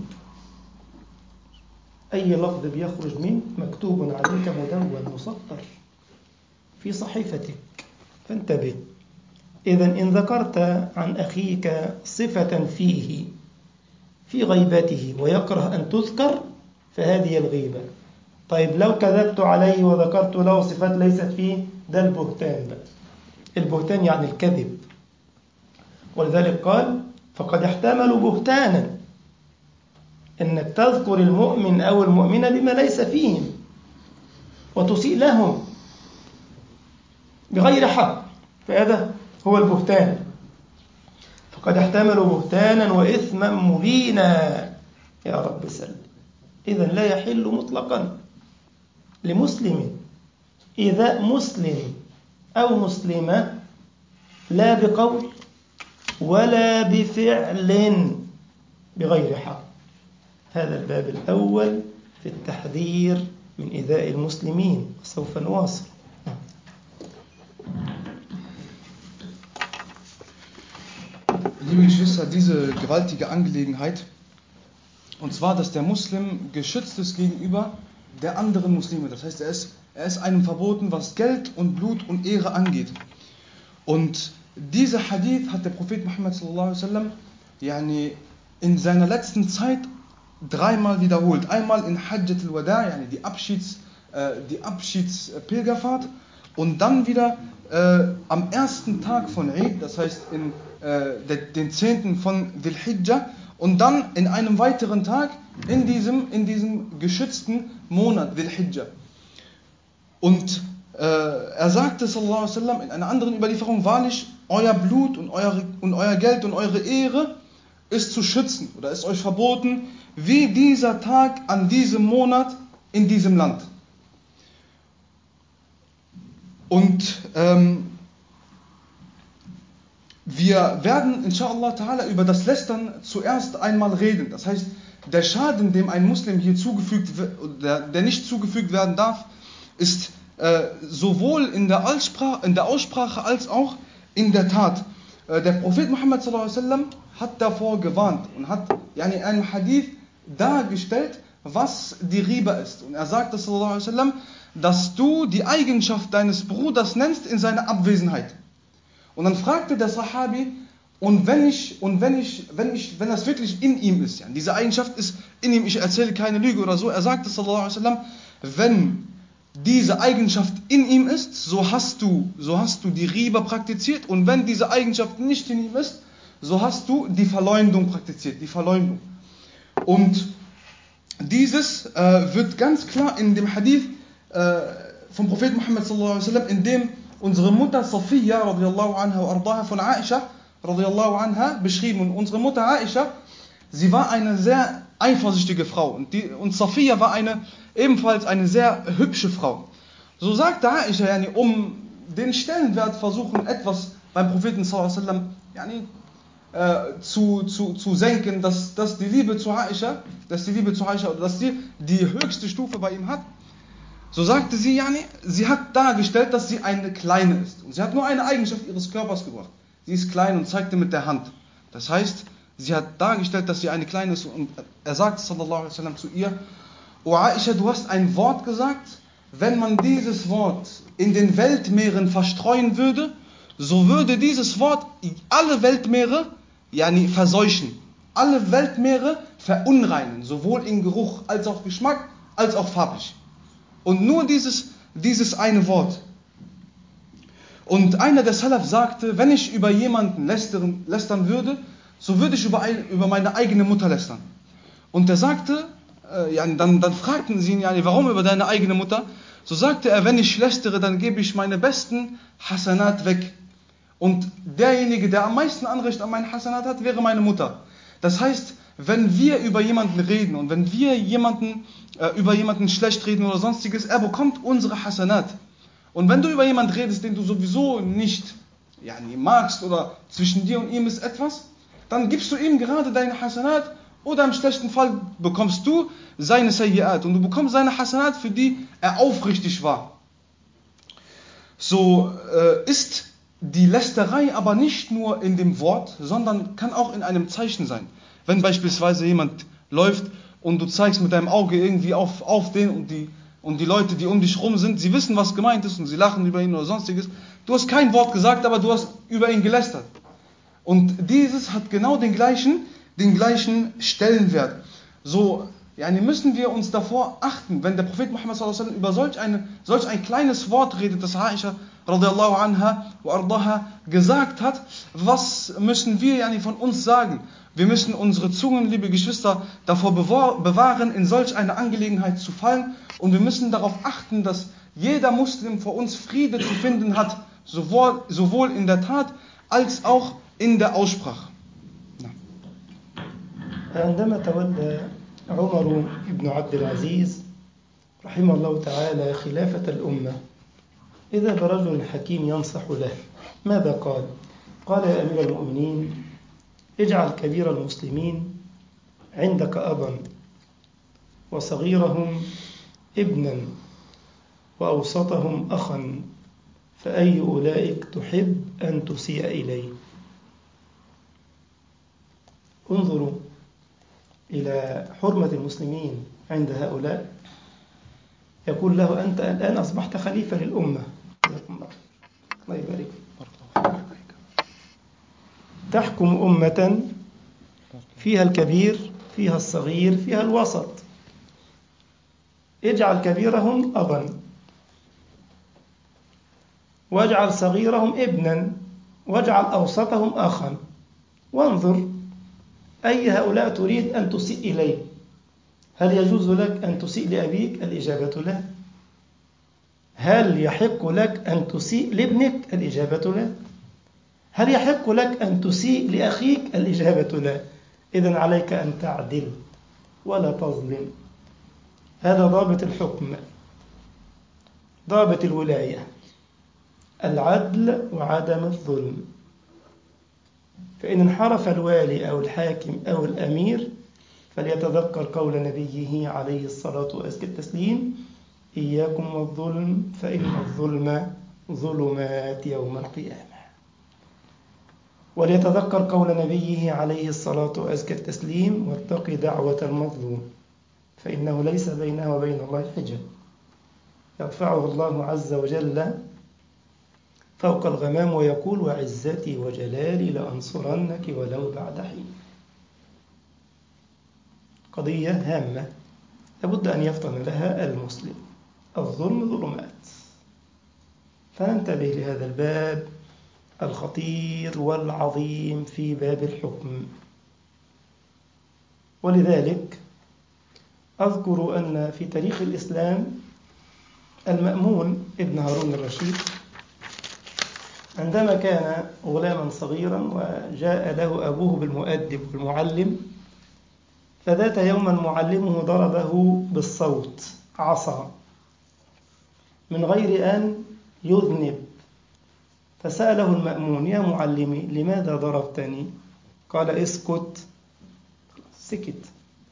أي لفظ بيخرج منك مكتوب عليك مدون مسطر في صحيفتك، فانتبه. إذن إن ذكرت عن أخيك صفة فيه في غيبته ويكره أن تذكر فهذه الغيبة. طيب لو كذبت عليه وذكرت له صفات ليست فيه، ده البهتان بقى. البهتان يعني الكذب. ولذلك قال فقد احتملوا بهتانا، إنك تذكر المؤمن أو المؤمنة بما ليس فيهم وتسيء لهم بغير حق، فهذا هو البهتان. فقد احتملوا بهتانا وإثما مبينا، يا رب سلم. إذن لا يحل مطلقا لمسلم إذا مسلم أو مسلمة لا بقول ولا بفعل بغير حق. هذا الباب الأول في التحذير من إيذاء المسلمين، سوف نواصل. Liebe Geschwister, diese gewaltige Angelegenheit, und zwar, dass der Muslim geschützt ist gegenüber der anderen Muslime. Das heißt, er ist, er ist einem verboten, was Geld und Blut und Ehre angeht. Und dieser Hadith hat der Prophet Muhammad sallallahu alaihi wasallam yani in seiner letzten Zeit dreimal wiederholt. Einmal in Hajjat al-Wada', yani die Abschieds, äh, die Abschiedspilgerfahrt, und dann wieder äh, am ersten Tag von Eid, das heißt in äh, der, den zehnten von Dhul Hijjah, und dann in einem weiteren Tag in diesem, in diesem geschützten Monat Dhul Hijjah. Und äh, er sagte sallallahu alaihi wasallam in einer anderen Überlieferung: Wahrlich, euer Blut und euer, und euer Geld und eure Ehre ist zu schützen oder ist euch verboten, wie dieser Tag an diesem Monat in diesem Land. Und ähm, wir werden inshallah ta'ala über das Lästern zuerst einmal reden. Das heißt, der Schaden, dem ein Muslim hier zugefügt wird, der, der nicht zugefügt werden darf, ist äh, sowohl in der, Aussprache, in der Aussprache als auch in der Tat. Äh, der Prophet Muhammad sallallahu alaihi wasallam hat davor gewarnt und hat yani in einem Hadith dargestellt, was die Riba ist. Und er sagte sallallahu alaihi wasallam, dass du die Eigenschaft deines Bruders nennst in seiner Abwesenheit. Und dann fragte der Sahabi: Und wenn ich, und wenn ich, wenn ich, wenn das wirklich in ihm ist, ja, diese Eigenschaft ist in ihm, ich erzähle keine Lüge oder so. Er sagte sallallahu alaihi wasallam, wenn diese Eigenschaft in ihm ist, so hast du, so hast du die Riba praktiziert, und wenn diese Eigenschaft nicht in ihm ist, so hast du die Verleumdung praktiziert, die Verleumdung. Und dieses äh, wird ganz klar in dem Hadith äh, vom Propheten Muhammad sallallahu alaihi wasallam, in dem unsere Mutter Safiya radiyallahu anha wa ardaha von Aisha radiyallahu anha beschrieben. Und unsere Mutter Aisha, sie war eine sehr eifersüchtige Frau, und, die, und Safiya war eine, ebenfalls eine sehr hübsche Frau. So sagte Aisha, yani, um den Stellenwert versuchen, etwas beim Propheten sallallahu alaihi wasallam yani, äh, zu, zu, zu senken, dass, dass die Liebe zu Aisha, dass die Liebe zu Aisha, oder dass sie die höchste Stufe bei ihm hat. So sagte sie, yani, sie hat dargestellt, dass sie eine Kleine ist. Und sie hat nur eine Eigenschaft ihres Körpers gebracht. Sie ist klein und zeigte mit der Hand. Das heißt, sie hat dargestellt, dass sie eine Kleine ist. Und er sagte sallallahu alaihi wasallam zu ihr: O Aisha, du hast ein Wort gesagt, wenn man dieses Wort in den Weltmeeren verstreuen würde, so würde dieses Wort alle Weltmeere yani, verseuchen. Alle Weltmeere verunreinen, sowohl in Geruch als auch Geschmack, als auch farblich. Und nur dieses, dieses eine Wort. Und einer der Salaf sagte: Wenn ich über jemanden lästern, lästern würde, so würde ich über, ein, über meine eigene Mutter lästern. Und er sagte, äh, ja, dann, dann fragten sie ihn, ja, warum über deine eigene Mutter? So sagte er: Wenn ich lästere, dann gebe ich meine besten Hasanat weg. Und derjenige, der am meisten Anrecht an meinen Hasanat hat, wäre meine Mutter. Das heißt, wenn wir über jemanden reden und wenn wir jemanden, äh, über jemanden schlecht reden oder sonstiges, er bekommt unsere Hasanat. Und wenn du über jemanden redest, den du sowieso nicht ja, nie magst, oder zwischen dir und ihm ist etwas, dann gibst du ihm gerade deine Hasanat, oder im schlechten Fall bekommst du seine Sayyi'at, und du bekommst seine Hasanat, für die er aufrichtig war. So äh, ist die Lästerei aber nicht nur in dem Wort, sondern kann auch in einem Zeichen sein. Wenn beispielsweise jemand läuft und du zeigst mit deinem Auge irgendwie auf, auf den, und die, und die Leute, die um dich rum sind, sie wissen, was gemeint ist, und sie lachen über ihn oder sonstiges. Du hast kein Wort gesagt, aber du hast über ihn gelästert. Und dieses hat genau den gleichen, den gleichen Stellenwert. So yani müssen wir uns davor achten, wenn der Prophet Muhammad sallallahu alaihi wasallam über solch, eine, solch ein kleines Wort redet, das Aisha radiallahu anha wa ardaha gesagt hat, was müssen wir yani von uns sagen? Wir müssen unsere Zungen, liebe Geschwister, davor bewahren, in solch eine Angelegenheit zu fallen, und wir müssen darauf achten, dass jeder Muslim vor uns Friede zu finden hat, sowohl, sowohl in der Tat als auch in der Aussprache. عندما تولى عمر بن عبد العزيز رحمه الله تعالى خلافة الأمة، إذا برجل حكيم ينصح له، ماذا قال؟ قال: يا أمير المؤمنين، اجعل كبير المسلمين عندك أبا، وصغيرهم ابنا، وأوسطهم أخا، فأي أولئك تحب أن تسيء إليه؟ انظروا إلى حرمة المسلمين عند هؤلاء. يقول له: أنت الآن أصبحت خليفة للأمة، الله يبارك فيك، تحكم أمة فيها الكبير، فيها الصغير، فيها الوسط. اجعل كبيرهم أبا، واجعل صغيرهم ابنا، واجعل أوسطهم أخا، وانظر أي هؤلاء تريد أن تسيء إليه. هل يجوز لك أن تسيء لأبيك؟ الإجابة لا. هل يحق لك أن تسيء لابنك؟ الإجابة لا. هل يحق لك أن تسيء لأخيك؟ الإجابة لا. إذن عليك أن تعدل ولا تظلم. هذا ضابط الحكم، ضابط الولاية، العدل وعدم الظلم. فإن انحرف الوالي أو الحاكم أو الأمير فليتذكر قول نبيه عليه الصلاة وأزكى التسليم: إياكم والظلم فإن الظلم ظلمات يوم القيامة. وليتذكر قول نبيه عليه الصلاة وأزكى التسليم: واتق دعوة المظلوم فإنه ليس بينها وبين الله حجاب، يرفعه الله عز وجل فوق الغمام ويقول: وعزتي وجلالي لأنصرنك ولو بعد حين. قضية هامة لابد أن يفطن لها المسلم. الظلم ظلمات، فننتبه لهذا الباب الخطير والعظيم في باب الحكم. ولذلك أذكر أن في تاريخ الإسلام المأمون ابن هارون الرشيد عندما كان غلاما صغيرا وجاء له أبوه بالمؤدب والمعلم، فذات يوما معلمه ضربه بالصوت عصا من غير أن يذنب، فسأله المأمون: يا معلمي لماذا ضربتني؟ قال: اسكت. سكت.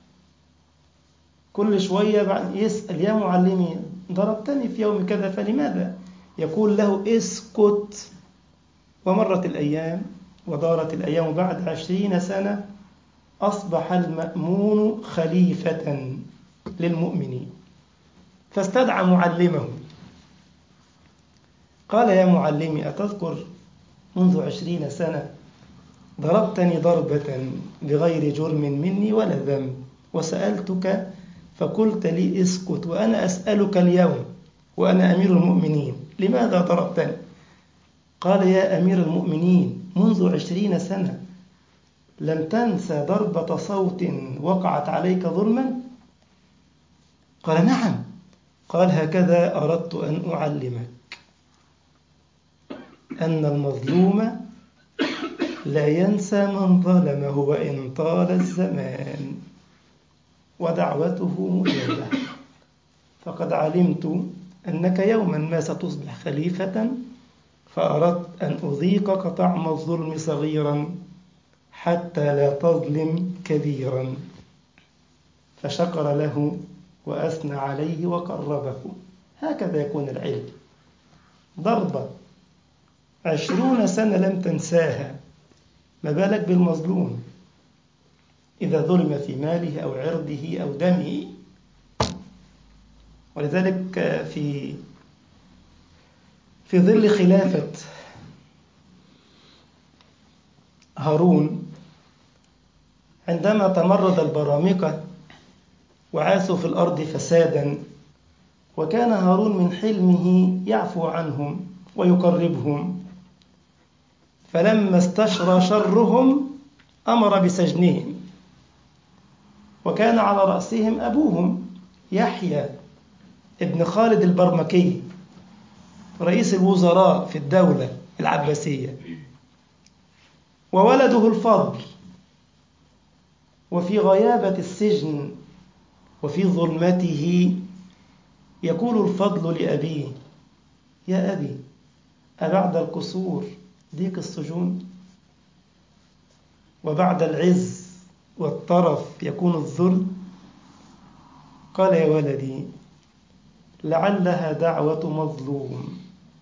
كل شوية يسأل: يا معلمي ضربتني في يوم كذا فلماذا؟ يقول له: اسكت. ومرت الأيام ودارت الأيام، بعد عشرين سنة أصبح المأمون خليفة للمؤمنين، فاستدعى معلمه قال: يا معلمي أتذكر منذ عشرين سنة ضربتني ضربة بغير جرم مني ولا ذنب، وسألتك فقلت لي اسكت، وأنا أسألك اليوم وأنا أمير المؤمنين لماذا ضربتني؟ قال: يا أمير المؤمنين منذ عشرين سنة لم تنسى ضربة صوت وقعت عليك ظلما؟ قال: نعم. قال: هكذا أردت أن أعلمك أن المظلوم لا ينسى من ظلمه وإن طال الزمان، ودعوته مجابة. فقد علمت أنك يوما ما ستصبح خليفة، فأردت أن أذيقك طعم الظلم صغيرا حتى لا تظلم كبيرا. فشكر له وأثنى عليه وقربه. هكذا يكون العلم. ضربة عشرون سنة لم تنساها، ما بالك بالمظلوم إذا ظلم في ماله أو عرضه أو دمه. ولذلك في في ظل خلافة هارون، عندما تمرد البرامقة وعاثوا في الأرض فسادا، وكان هارون من حلمه يعفو عنهم ويقربهم، فلما استشرى شرهم أمر بسجنهم، وكان على رأسهم أبوهم يحيى ابن خالد البرمكي رئيس الوزراء في الدولة العباسية، وولده الفضل. وفي غيابة السجن وفي ظلمته يقول الفضل لأبيه: يا أبي، أبعد القصور ضيق السجون، وبعد العز والطرف يكون الذل؟ قال: يا ولدي، لعلها دعوة مظلوم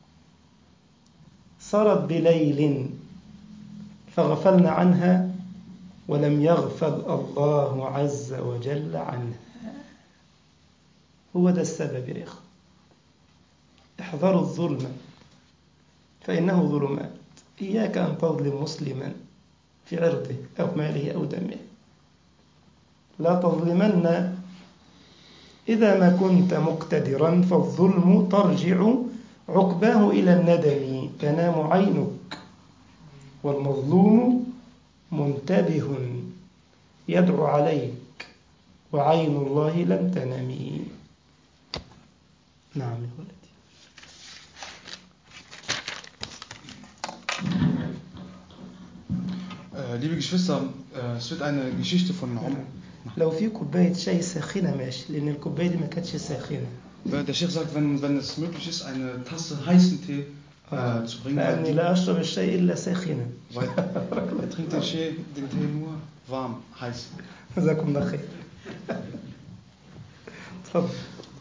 سرت بليل فغفلنا عنها، ولم يغفل الله عز وجل عنها. هو ده السبب يا إخوة. احذروا الظلم فإنه ظلمات. إياك أن تظلم مسلما في عرضه أو ماله أو دمه. لا تظلمن إذا ما كنت مقتدرا، فالظلم ترجع عقباه إلى الندم، تنام عينك والمظلوم منتبه يدعو عليك، وعين الله لم تنمي. نعم يا ولدي. Liebe Geschwister, es wird eine Geschichte von Umar. لو في كوباية شاي ساخنة ماشي، لأن الكوباية دي ما كانتش ساخنة. Der Sheikh sagt, wenn, wenn es möglich ist, eine Tasse heißen Tee äh, zu bringen. لأني لا أشرب الشاي إلا ساخنا. Weil er trinkt den Tee, den Tee nur warm, heiß. جزاكم الله خير. تفضل.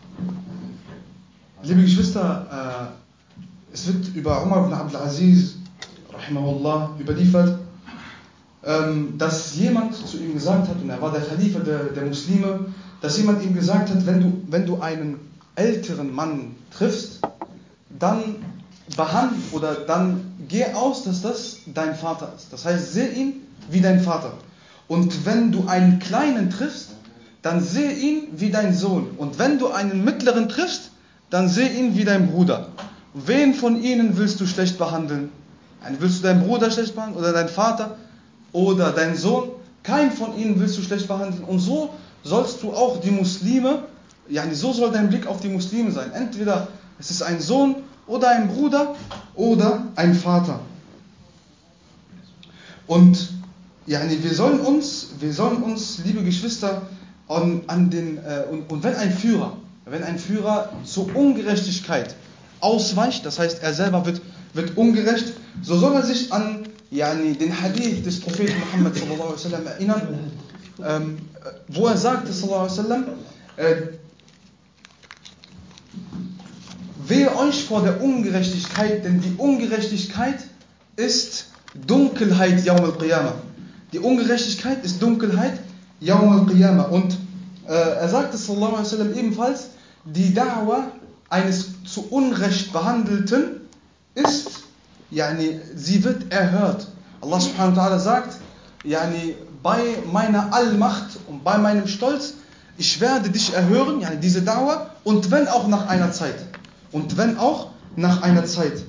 Liebe Geschwister, äh, es wird über Umar ibn Abdul Aziz, rahimahullah, überliefert, ähm, dass jemand zu ihm gesagt hat, und er war der Khalifa der, der Muslime, dass jemand ihm gesagt hat, wenn du, wenn du einen älteren Mann triffst, dann behandle oder dann geh aus, dass das dein Vater ist. Das heißt, sehe ihn wie dein Vater. Und wenn du einen Kleinen triffst, dann sehe ihn wie dein Sohn. Und wenn du einen Mittleren triffst, dann sehe ihn wie dein Bruder. Wen von ihnen willst du schlecht behandeln? Willst du deinen Bruder schlecht behandeln oder deinen Vater oder deinen Sohn? Keinen von ihnen willst du schlecht behandeln. Und so sollst du auch die Muslime, yani so soll dein Blick auf die Muslime sein. Entweder es ist ein Sohn oder ein Bruder oder ein Vater. Und yani wir sollen uns, wir sollen uns, liebe Geschwister, an, an den äh, und, und wenn ein Führer, wenn ein Führer zur Ungerechtigkeit ausweicht, das heißt, er selber wird, wird ungerecht, so soll er sich an yani, den Hadith des Propheten Muhammad sallallahu alaihi wasallam erinnern, ähm, wo er sagte sallallahu alaihi wasallam, äh, wehe euch vor der Ungerechtigkeit, denn die Ungerechtigkeit ist Dunkelheit Yawm al-Qiyamah. Die Ungerechtigkeit ist Dunkelheit Yawm al-Qiyamah. Und äh, er sagte sallallahu alaihi wasallam ebenfalls, die Da'wah eines zu Unrecht Behandelten ist, yani, sie wird erhört. Allah subhanahu wa ta'ala sagt, yani, bei meiner Allmacht und bei meinem Stolz, ich werde dich erhören, yani, diese Da'wah, und wenn auch nach einer Zeit. Und wenn auch nach einer Zeit.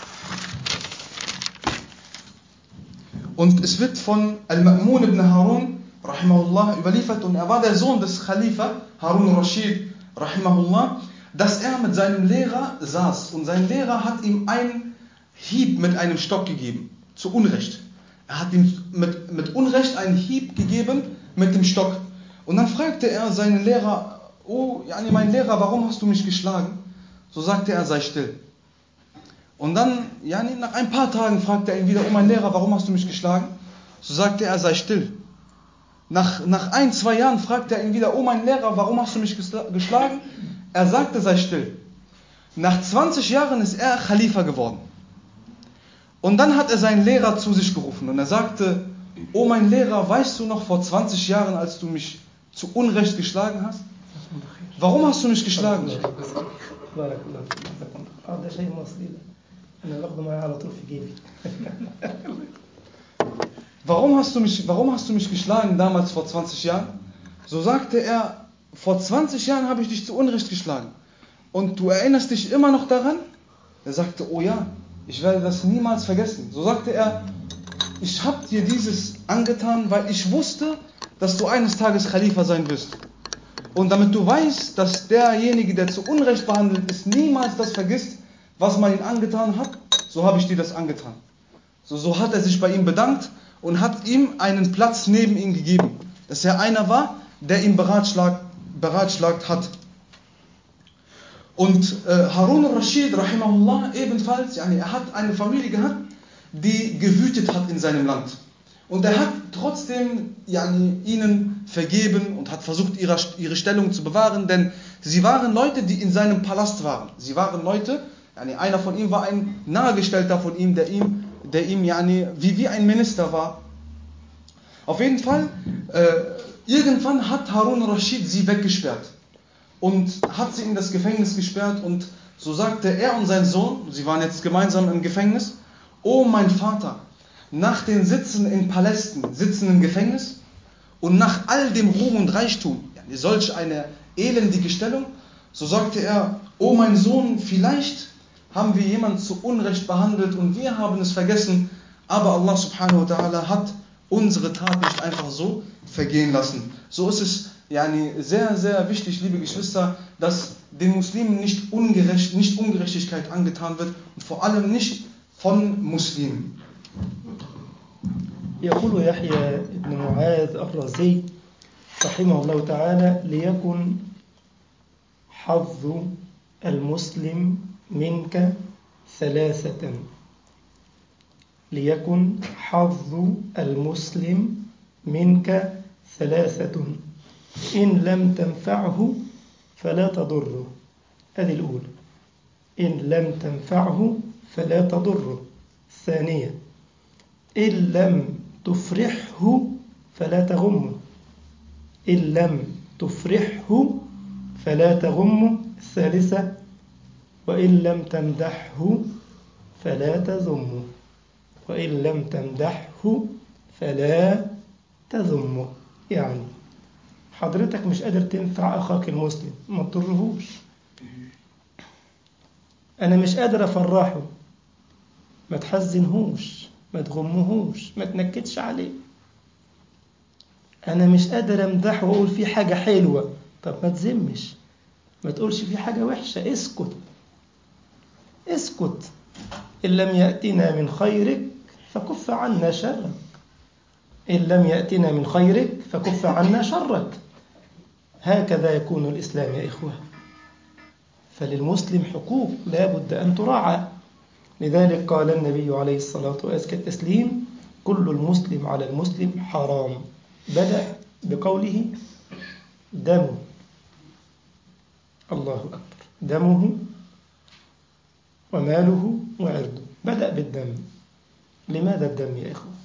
Und es wird von Al-Ma'mun ibn Harun, rahimahullah, überliefert, und er war der Sohn des Khalifa, Harun al-Rashid, rahimahullah, dass er mit seinem Lehrer saß. Und sein Lehrer hat ihm einen Hieb mit einem Stock gegeben, zu Unrecht. Er hat ihm mit, mit Unrecht einen Hieb gegeben mit dem Stock. Und dann fragte er seinen Lehrer, oh, yani mein Lehrer, warum hast du mich geschlagen? So sagte er, sei still. Und dann, yani, nach ein paar Tagen fragte er ihn wieder, oh mein Lehrer, warum hast du mich geschlagen? So sagte er, sei still. Nach, nach ein, zwei Jahren fragte er ihn wieder, oh mein Lehrer, warum hast du mich geschlagen? Er sagte, sei still. Nach zwanzig Jahren ist er Khalifa geworden. Und dann hat er seinen Lehrer zu sich gerufen und er sagte, oh mein Lehrer, weißt du noch vor zwanzig Jahren, als du mich zu Unrecht geschlagen hast? Warum hast du mich geschlagen? Warum hast du mich, warum hast du mich geschlagen damals vor zwanzig Jahren? So sagte er, vor zwanzig Jahren habe ich dich zu Unrecht geschlagen und du erinnerst dich immer noch daran? Er sagte, oh ja, ich werde das niemals vergessen. So sagte er, ich habe dir dieses angetan, weil ich wusste, dass du eines Tages Khalifa sein wirst. Und damit du weißt, dass derjenige, der zu Unrecht behandelt ist, niemals das vergisst, was man ihm angetan hat, so habe ich dir das angetan. So, so hat er sich bei ihm bedankt und hat ihm einen Platz neben ihm gegeben, dass er einer war, der ihn beratschlagt, beratschlagt hat. Und äh, Harun al-Rashid, rahimahullah, ebenfalls, yani, er hat eine Familie gehabt, die gewütet hat in seinem Land. Und er hat trotzdem yani, ihnen vergeben und hat versucht, ihre, ihre Stellung zu bewahren, denn sie waren Leute, die in seinem Palast waren. Sie waren Leute, yani, einer von ihm war ein Nahegestellter von ihm, der ihm, der ihm yani, wie, wie ein Minister war. Auf jeden Fall, äh, irgendwann hat Harun al-Rashid sie weggesperrt und hat sie in das Gefängnis gesperrt, und so sagte er und sein Sohn, sie waren jetzt gemeinsam im Gefängnis, oh mein Vater, nach den Sitzen in Palästen, Sitzen im Gefängnis und nach all dem Ruhm und Reichtum, yani solch eine elendige Stellung, so sagte er, oh mein Sohn, vielleicht haben wir jemanden zu Unrecht behandelt und wir haben es vergessen, aber Allah subhanahu wa ta'ala hat unsere Tat nicht einfach so vergehen lassen. So ist es yani, sehr, sehr wichtig, liebe Geschwister, dass den Muslimen nicht, ungerecht, nicht Ungerechtigkeit angetan wird und vor allem nicht von Muslimen. يقول يحيى بن معاذ الرازي رحمه الله تعالى ليكن حظ المسلم منك ثلاثة ليكن حظ المسلم منك ثلاثة إن لم تنفعه فلا تضره. هذه الأولى، إن لم تنفعه فلا تضره. الثانية، إن لم تفرحه فلا تغمه، إن لم تفرحه فلا تغمه. الثالثة، وإن لم تمدحه فلا تذمه، وإن لم تمدحه فلا تذمه. يعني حضرتك مش قادر تنفع أخاك المسلم، ما تضرهوش. أنا مش قادر أفرحه، ما تحزنهوش، ما تغمهوش، ما تنكدش عليه. أنا مش قادر أمدحه وأقول فيه حاجة حلوة، طب ما تذمش، ما تقولش فيه حاجة وحشة، اسكت اسكت. إن لم يأتنا من خيرك فكف عنا شرك، إن لم يأتنا من خيرك فكف عنا شرك. هكذا يكون الإسلام يا إخوة. فللمسلم حقوق لا بد أن تراعى. لذلك قال النبي عليه الصلاة وأزكى التسليم: كل المسلم على المسلم حرام. بدأ بقوله دمه، الله أكبر، دمه وماله وعرضه. بدأ بالدم. لماذا الدم يا إخوة؟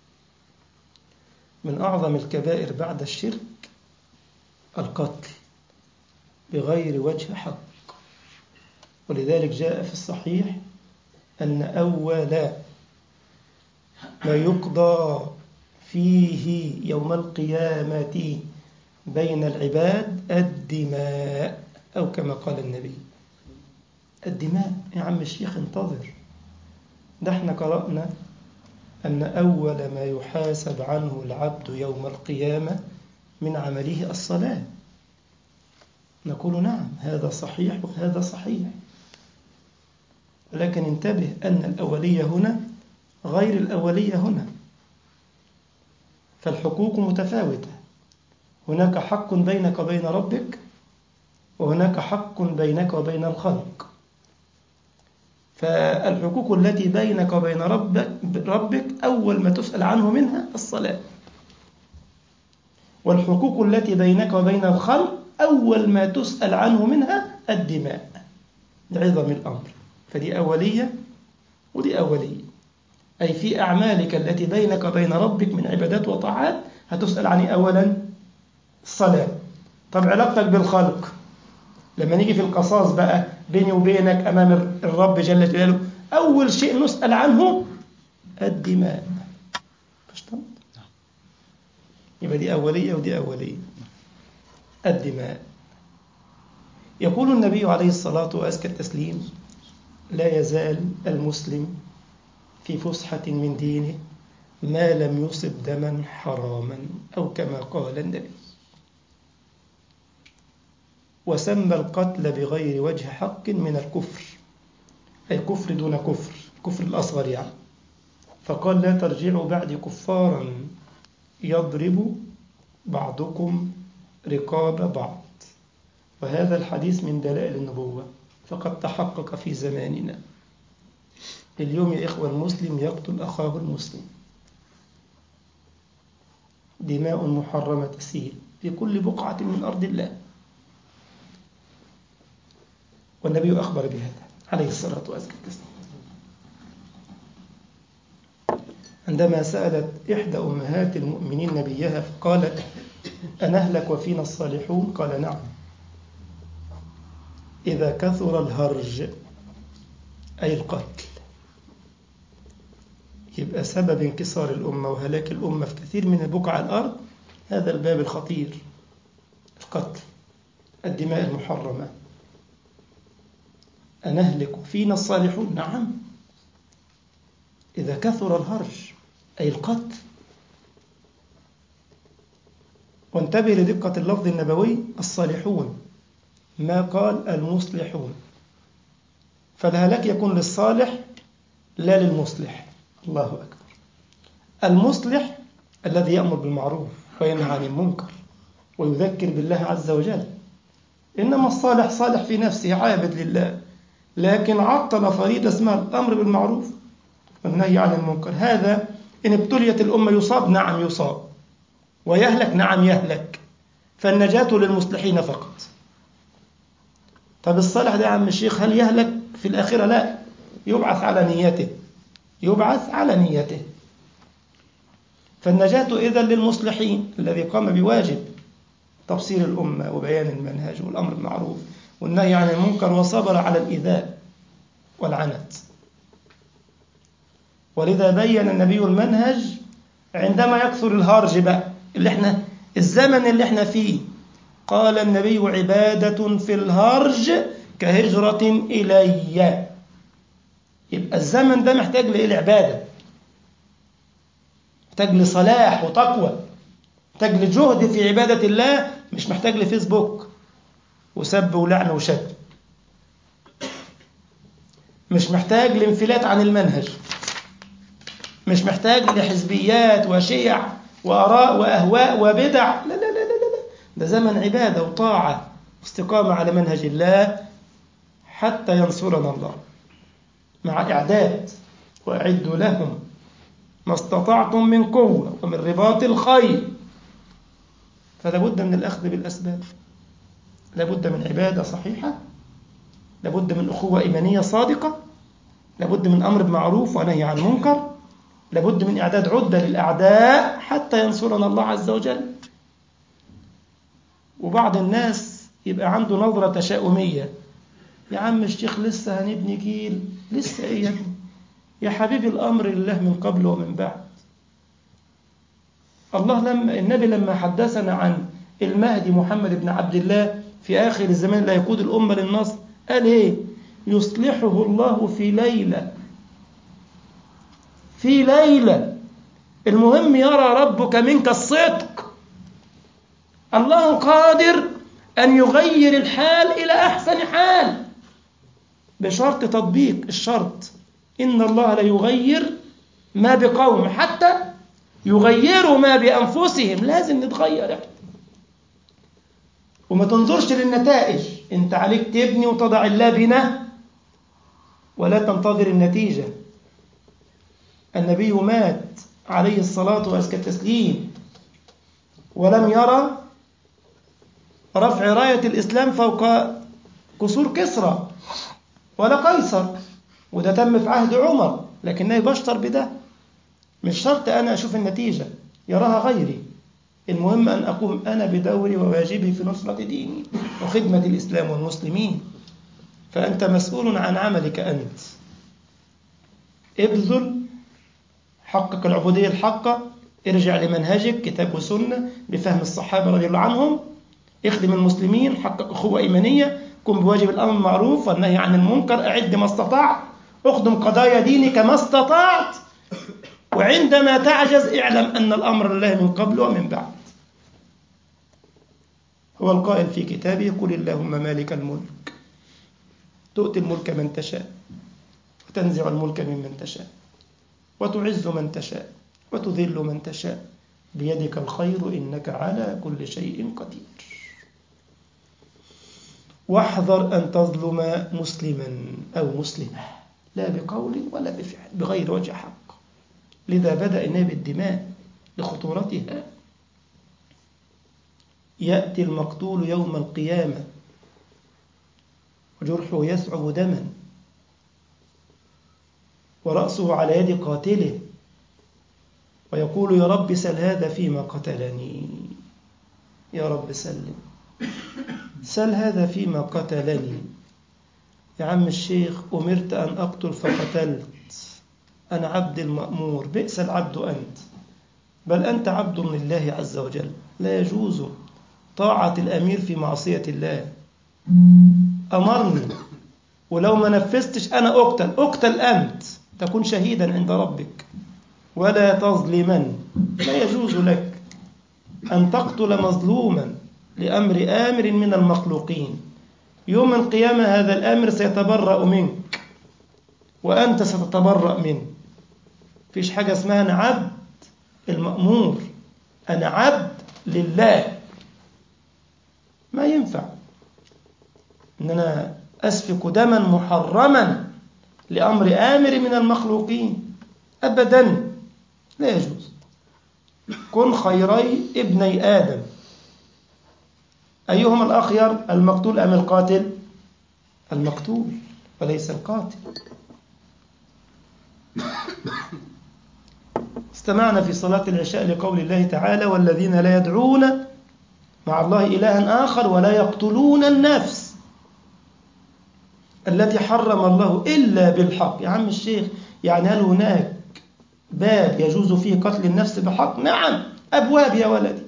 من أعظم الكبائر بعد الشرك القتل بغير وجه حق. ولذلك جاء في الصحيح أن أول ما يقضى فيه يوم القيامة بين العباد الدماء، أو كما قال النبي الدماء. يا عم الشيخ انتظر، ده احنا قرأنا أن أول ما يحاسب عنه العبد يوم القيامة من عمله الصلاة. نقول نعم، هذا صحيح وهذا صحيح، ولكن انتبه أن الأولية هنا غير الأولية هنا، فالحقوق متفاوتة. هناك حق بينك وبين ربك، وهناك حق بينك وبين الخلق. فالحقوق التي بينك وبين ربك, ربك أول ما تسأل عنه منها الصلاة، والحقوق التي بينك وبين الخلق أول ما تسأل عنه منها الدماء، لعظم الأمر. فدي أولية ودي أولية، أي في أعمالك التي بينك وبين ربك من عبادات وطاعات هتسأل عن أولا الصلاة. طب علاقتك بالخلق لما نيجي في القصاص بقى بيني وبينك أمام الرب جل جلاله، أول شيء نسأل عنه الدماء. يبقى دي أولية ودي أولية. الدماء. يقول النبي عليه الصلاة وأزكى التسليم: لا يزال المسلم في فسحة من دينه ما لم يصب دما حراما، أو كما قال النبي. وسمى القتل بغير وجه حق من الكفر، أي كفر دون كفر، كفر الأصغر يعني. فقال: لا ترجعوا بعد كفارا يضرب بعضكم رقاب بعض. وهذا الحديث من دلائل النبوة، فقد تحقق في زماننا. اليوم يا إخوة المسلم يقتل أخاه المسلم، دماء محرمة تسيل في كل بقعة من أرض الله، والنبي أخبر بهذا عليه الصلاة والسلام. عندما سألت إحدى أمهات المؤمنين نبيها فقالت: أنهلك وفينا الصالحون؟ قال: نعم، إذا كثر الهرج أي القتل. يبقى سبب انكسار الأمة وهلاك الأمة في كثير من بقع الأرض هذا الباب الخطير، القتل، الدماء المحرمة. أنهلك وفينا الصالحون؟ نعم، إذا كثر الهرج أي القتل. وانتبه لدقة اللفظ النبوي: الصالحون، ما قال المصلحون. فالهلاك يكون للصالح لا للمصلح. الله أكبر. المصلح الذي يأمر بالمعروف وينهى عن المنكر ويذكر بالله عز وجل. إنما الصالح صالح في نفسه، عابد لله، لكن عطل فريضة اسمها الأمر بالمعروف والنهي عن المنكر. هذا إن ابتليت الأمة يصاب؟ نعم يصاب. ويهلك؟ نعم يهلك. فالنجاة للمصلحين فقط. طب الصالح ده يا عم الشيخ هل يهلك في الآخرة؟ لا، يبعث على نيته، يبعث على نيته. فالنجاة إذن للمصلحين الذي قام بواجب تبصير الأمة وبيان المنهج والأمر بالمعروف والنهي عن المنكر وصبر على الإيذاء والعنت. ولذا بين النبي المنهج عندما يكثر الهرج بقى، اللي احنا الزمن اللي احنا فيه. قال النبي: عبادة في الهرج كهجرة إلي. يبقى الزمن ده محتاج لإيه؟ العبادة، محتاج لصلاح وتقوى، محتاج لجهد في عبادة الله، مش محتاج لفيسبوك وسب ولعن وشتم، مش محتاج لانفلات عن المنهج، مش محتاج لحزبيات وشيع وآراء وأهواء وبدع. لا لا لا لا لا، ده زمن عبادة وطاعة واستقامة على منهج الله حتى ينصرنا الله، مع إعداد: وأعدوا لهم ما استطعتم من قوة ومن رباط الخيل. فلا بد من الأخذ بالأسباب، لا بد من عبادة صحيحة، لا بد من أخوة إيمانية صادقة، لا بد من أمر بمعروف ونهي عن منكر، لا بد من إعداد عدة للأعداء حتى ينصرنا الله عز وجل. وبعض الناس يبقى عنده نظرة تشاؤمية: يا عم الشيخ لسه هنبني جيل، لسه إيه يا ابني؟ يا حبيبي الأمر لله من قبل ومن بعد. الله لما النبي لما حدثنا عن المهدي محمد بن عبد الله في آخر الزمان لا يقود الأمة للنصر، قال إيه؟ يصلحه الله في ليلة، في ليلة. المهم يرى ربك منك الصدق. الله قادر أن يغير الحال إلى أحسن حال بشرط تطبيق الشرط: إن الله لا يغير ما بقوم حتى يغيروا ما بأنفسهم. لازم نتغير احنا، وما تنظرش للنتائج. انت عليك تبني وتضع اللبنة ولا تنتظر النتيجة. النبي مات عليه الصلاة والتسليم ولم يرى رفع راية الإسلام فوق قصور كسرى ولا قيصر، وده تم في عهد عمر، لكنه يبشر بده. مش شرط أنا أشوف النتيجة يراها غيري، المهم أن أقوم أنا بدوري وواجبي في نصرة ديني وخدمة الإسلام والمسلمين. فأنت مسؤول عن عملك أنت. ابذل، حقق العبودية الحقة، ارجع لمنهجك كتاب وسنة بفهم الصحابة رضي الله عنهم، اخدم المسلمين، حقق أخوة إيمانية، قم بواجب الأمر بالمعروف والنهي عن المنكر، أعد ما استطعت، اخدم قضايا دينك ما استطعت، وعندما تعجز اعلم أن الأمر لله من قبل ومن بعد. هو القائل في كتابه: قل اللهم مالك الملك تؤتي الملك من تشاء وتنزع الملك ممن تشاء وتعز من تشاء وتذل من تشاء بيدك الخير إنك على كل شيء قدير. واحذر أن تظلم مسلما أو مسلمة، لا بقول ولا بفعل، بغير وجه حق. لذا بدأ النبي بالدماء لخطورتها. يأتي المقتول يوم القيامة وجرحه يسعب دما ورأسه على يد قاتله ويقول: يا رب سل هذا فيما قتلني، يا رب سلم، سل هذا فيما قتلني. يا عم الشيخ أمرت أن أقتل فقتلت، أنا عبد المأمور، بئس العبد أنت، بل أنت عبد لله عز وجل، لا يجوز طاعة الأمير في معصية الله. أمرني ولو ما نفذتش أنا أقتل، أقتل أنت، تكون شهيدا عند ربك ولا تظلمن. لا يجوز لك أن تقتل مظلوما لأمر آمر من المخلوقين. يوم القيامة هذا الآمر سيتبرأ منك وأنت ستتبرأ منه. فيش حاجة اسمها أنا عبد المأمور، أنا عبد لله. ما ينفع إن أنا أسفك دما محرما لأمر آمر من المخلوقين أبدا، لا يجوز. كن خيري ابني آدم، أيهما الأخير، المقتول أم القاتل؟ المقتول وليس القاتل. استمعنا في صلاة العشاء لقول الله تعالى: والذين لا يدعون مع الله إلها آخر ولا يقتلون النفس التي حرم الله إلا بالحق. يا عم الشيخ، يعني هل هناك باب يجوز فيه قتل النفس بحق؟ نعم، أبواب يا ولدي.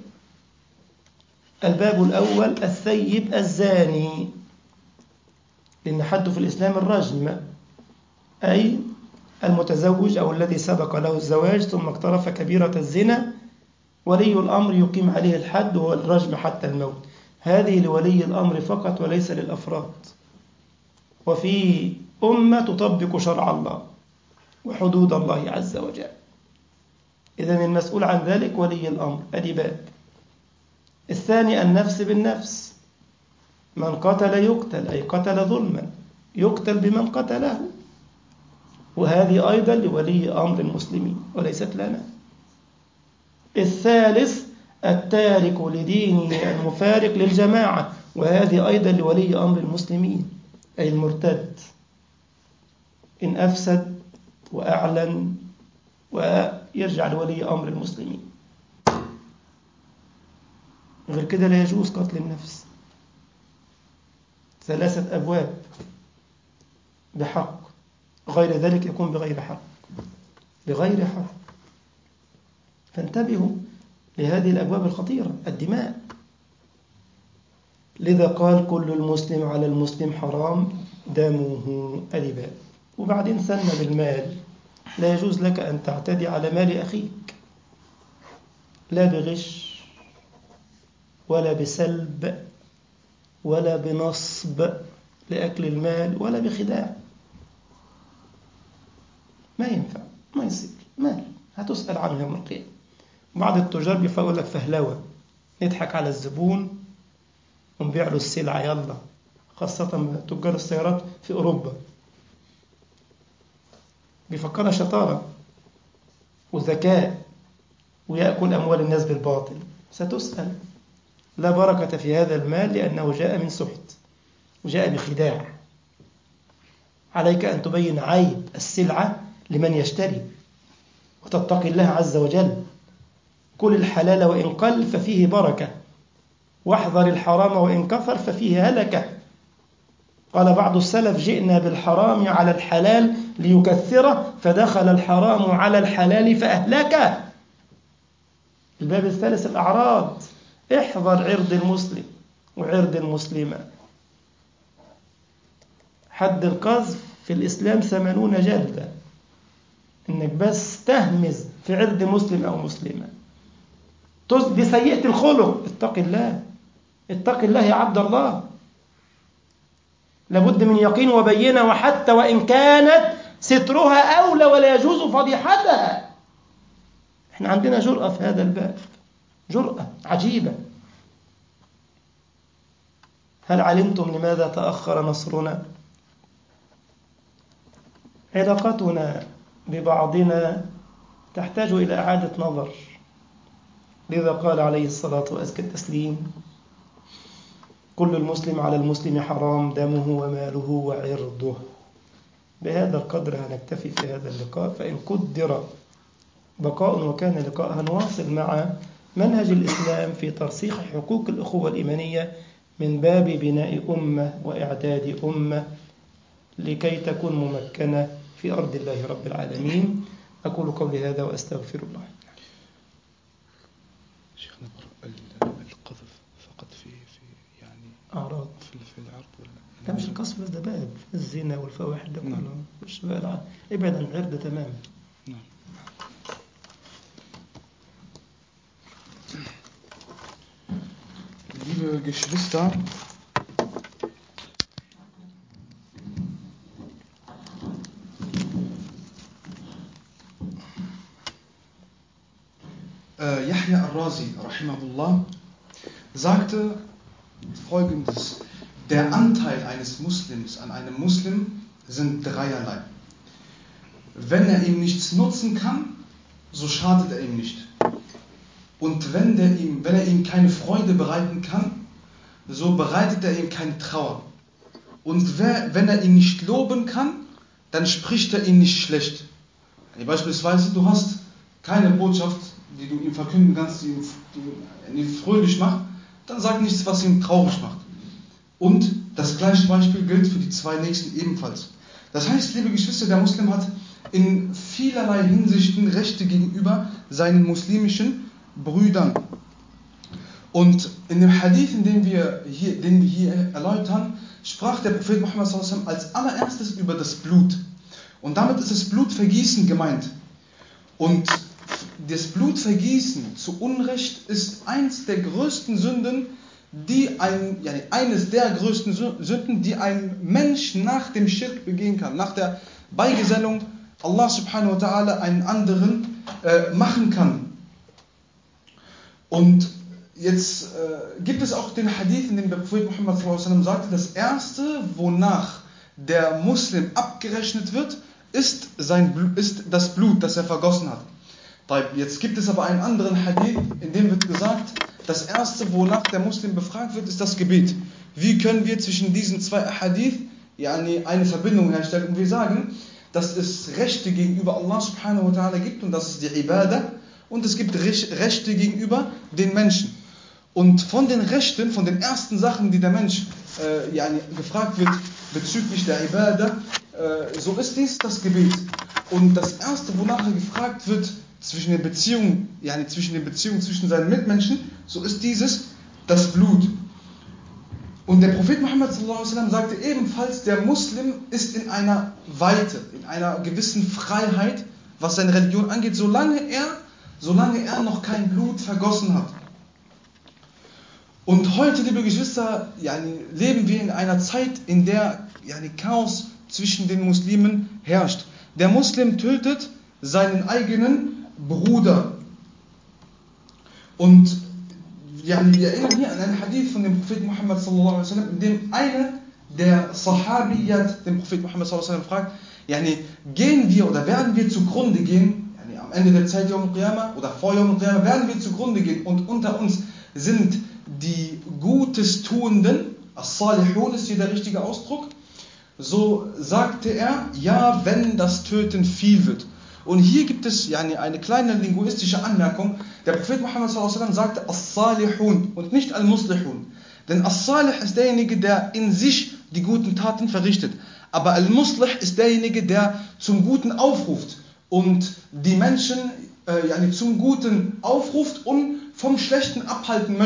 الباب الأول الثيب الزاني، لأن حد في الإسلام الرجم، أي المتزوج أو الذي سبق له الزواج ثم اقترف كبيرة الزنا، ولي الأمر يقيم عليه الحد وهو الرجم حتى الموت. هذه لولي الأمر فقط وليس للأفراد. وفي أمة تطبق شرع الله وحدود الله عز وجل، إذن المسؤول عن ذلك ولي الأمر. أدي باب. الثاني النفس بالنفس، من قتل يقتل، أي قتل ظلما يقتل بمن قتله، وهذه أيضا لولي أمر المسلمين وليست لنا. الثالث التارك لدينه المفارق للجماعة، وهذه أيضا لولي أمر المسلمين، أي المرتد إن أفسد وأعلن ويرجع لولي أمر المسلمين. غير كده لا يجوز قتل النفس. ثلاثة أبواب بحق، غير ذلك يكون بغير حق، بغير حق. فانتبهوا لهذه الأبواب الخطيرة. الدماء، لذا قال: كل المسلم على المسلم حرام دمه. أدباء. وبعدين ثنى بالمال، لا يجوز لك أن تعتدي على مال أخيك، لا بغش ولا بسلب ولا بنصب لأكل المال ولا بخداع. ما ينفع، ما يصير. مال هتسأل عنه يوم القيامة. بعض التجار بيقول لك فهلوة، نضحك على الزبون ونبيع له السلعة يلا، خاصة تجار السيارات في أوروبا، بيفكرها شطارة وذكاء ويأكل أموال الناس بالباطل. ستسأل. لا بركة في هذا المال لأنه جاء من سحت وجاء بخداع. عليك أن تبين عيب السلعة لمن يشتري وتتقي الله عز وجل. كل الحلال وإن قل ففيه بركة، واحذر الحرام وإن كثر ففيه هلكة. قال بعض السلف: جئنا بالحرام على الحلال ليكثره فدخل الحرام على الحلال فأهلكه. الباب الثالث الأعراض، احذر عرض المسلم وعرض المسلمة. حد القذف في الإسلام ثمانون جلدة، إنك بس تهمز في عرض مسلم أو مسلمة. بسيئة الخلق، اتق الله، اتق الله يا عبد الله. لابد من يقين وبينة، وحتى وإن كانت سترها أولى ولا يجوز فضيحتها. احنا عندنا جرأة في هذا الباب، جرأة عجيبة. هل علمتم لماذا تأخر نصرنا؟ علاقتنا ببعضنا تحتاج إلى إعادة نظر. لذا قال عليه الصلاة وأزكى التسليم: كل المسلم على المسلم حرام دمه وماله وعرضه. بهذا القدر هنكتفي في هذا اللقاء، فإن قدر بقاء وكان لقاء هنواصل مع منهج الإسلام في ترسيخ حقوق الأخوة الإيمانية من باب بناء أمة وإعداد أمة لكي تكون ممكنة في أرض الله رب العالمين. أقول قولي هذا وأستغفر الله. شيخنا القذف فقط في في يعني أعراض في في العرض ولا لا؟ مش القذف بس، ده باب الزنا والفواحش ده كله. نعم. مش بقى ابعد عن العرض تماما. نعم. Liebe Geschwister, äh, Yahya al-Razi, rahimahullah, sagte Folgendes: Der Anteil eines Muslims an einem Muslim sind dreierlei. Wenn er ihm nichts nutzen kann, so schadet er ihm nicht. Und wenn, der ihm, wenn er ihm keine Freude bereiten kann, so bereitet er ihm keine Trauer. Und wer, wenn er ihn nicht loben kann, dann spricht er ihn nicht schlecht. Also beispielsweise, du hast keine Botschaft, die du ihm verkünden kannst, die ihn, die ihn fröhlich macht, dann sag nichts, was ihn traurig macht. Und das gleiche Beispiel gilt für die zwei Nächsten ebenfalls. Das heißt, liebe Geschwister, der Muslim hat in vielerlei Hinsichten Rechte gegenüber seinen muslimischen Brüdern. Und in dem Hadith, in dem wir hier, den wir hier erläutern, sprach der Prophet Muhammad sallallahu alaihi wasallam als allererstes über das Blut. Und damit ist das Blutvergießen gemeint. Und das Blutvergießen zu Unrecht ist eins der größten Sünden, die ein, ja, eines der größten Sünden, die ein Mensch nach dem Schirk begehen kann, nach der Beigesellung Allah subhanahu wa ta'ala einen anderen äh, machen kann. Und jetzt äh, gibt es auch den Hadith, in dem der Prophet Muhammad sallallahu alaihi wasallam sagte, das erste, wonach der Muslim abgerechnet wird, ist, sein, ist das Blut, das er vergossen hat. Jetzt gibt es aber einen anderen Hadith, in dem wird gesagt, das erste, wonach der Muslim befragt wird, ist das Gebet. Wie können wir zwischen diesen zwei Hadith yani eine Verbindung herstellen? Und wir sagen, dass es Rechte gegenüber Allah subhanahu wa ta'ala gibt, und das ist die Ibadah, und es gibt Rechte gegenüber den Menschen. Und von den Rechten, von den ersten Sachen, die der Mensch äh, yani gefragt wird bezüglich der Ibadah, äh, so ist dies das Gebet. Und das erste, wonach er gefragt wird, zwischen den Beziehungen, yani zwischen den Beziehungen zwischen seinen Mitmenschen, so ist dieses das Blut. Und der Prophet Muhammad sallallahu alaihi wasallam sagte ebenfalls, der Muslim ist in einer Weite, in einer gewissen Freiheit, was seine Religion angeht, solange er, solange er noch kein Blut vergossen hat. Und heute, liebe Geschwister, yani, leben wir in einer Zeit, in der yani, Chaos zwischen den Muslimen herrscht. Der Muslim tötet seinen eigenen Bruder. Und ja, wir erinnern hier an einen Hadith von dem Propheten Muhammad sallallahu alaihi wasallam, in dem einer der Sahabiyat den Propheten Muhammad sallallahu alaihi wasallam fragt, yani, gehen wir oder werden wir zugrunde gehen, yani, am Ende der Zeit Yawm al-Qiyamah oder vor Yawm al-Qiyamah werden wir zugrunde gehen, und unter uns sind die Gutes Tuenden, As-Salihun ist hier der richtige Ausdruck. So sagte er, ja, wenn das Töten viel wird. Und hier gibt es yani, eine kleine linguistische Anmerkung. Der Prophet Muhammad sallallahu alaihi wasallam sagte As-Salihun und nicht Al-Muslihun. Denn As-Salih ist derjenige, der in sich die guten Taten verrichtet. Aber Al-Muslih ist derjenige, der zum Guten aufruft und die Menschen äh, yani, zum Guten aufruft und vom Schlechten abhalten möchte.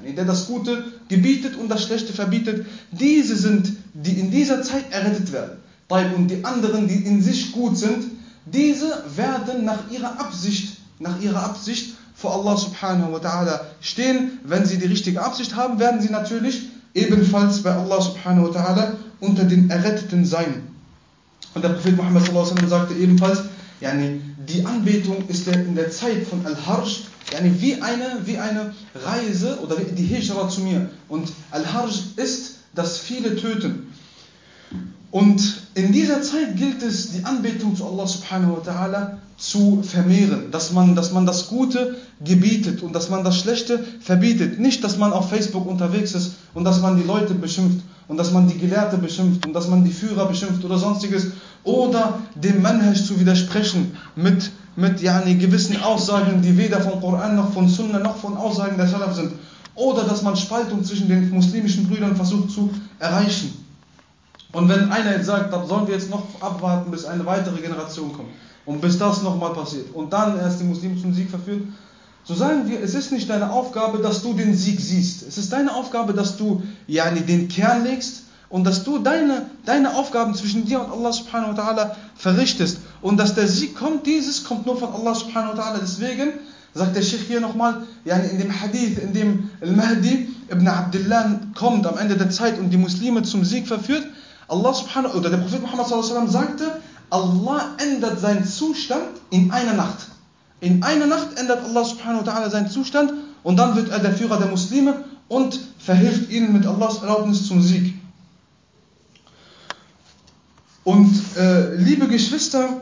der das Gute gebietet und das Schlechte verbietet. Diese sind, die in dieser Zeit errettet werden. Und die anderen, die in sich gut sind, diese werden nach ihrer Absicht, nach ihrer Absicht vor Allah subhanahu wa ta'ala stehen. Wenn sie die richtige Absicht haben, werden sie natürlich ebenfalls bei Allah subhanahu wa ta'ala unter den Erretteten sein. Und der Prophet Muhammad sallallahu alaihi wasallam sagte ebenfalls, yani, die Anbetung ist in der Zeit von Al-Harj yani, wie, eine, wie eine Reise oder die Hijra zu mir. Und Al-Harj ist das viele Töten. Und in dieser Zeit gilt es, die Anbetung zu Allah subhanahu wa ta'ala zu vermehren, dass man, dass man das Gute gebietet und dass man das Schlechte verbietet. Nicht, dass man auf Facebook unterwegs ist und dass man die Leute beschimpft und dass man die Gelehrte beschimpft und dass man die Führer beschimpft oder sonstiges oder dem Manhaj zu widersprechen mit, mit yani, gewissen Aussagen, die weder vom Koran noch von Sunna noch von Aussagen der Salaf sind, oder dass man Spaltung zwischen den muslimischen Brüdern versucht zu erreichen. Und wenn einer jetzt sagt, dann sollen wir jetzt noch abwarten, bis eine weitere Generation kommt und bis das nochmal passiert und dann erst die Muslime zum Sieg verführen, so sagen wir, es ist nicht deine Aufgabe, dass du den Sieg siehst. Es ist deine Aufgabe, dass du yani, den Kern legst und dass du deine, deine Aufgaben zwischen dir und Allah subhanahu wa ta'ala verrichtest. Und dass der Sieg kommt, dieses kommt nur von Allah subhanahu wa ta'ala. Deswegen sagt der Sheikh hier nochmal, yani in dem Hadith, in dem Al-Mahdi ibn Abdullah kommt am Ende der Zeit und die Muslime zum Sieg verführt, Allah subhanahu, oder der Prophet Muhammad sallallahu alaihi wasallam sagte, Allah ändert seinen Zustand in einer Nacht. In einer Nacht ändert Allah subhanahu wa ta'ala seinen Zustand und dann wird er der Führer der Muslime und verhilft ihnen mit Allahs Erlaubnis zum Sieg. Und äh, liebe Geschwister,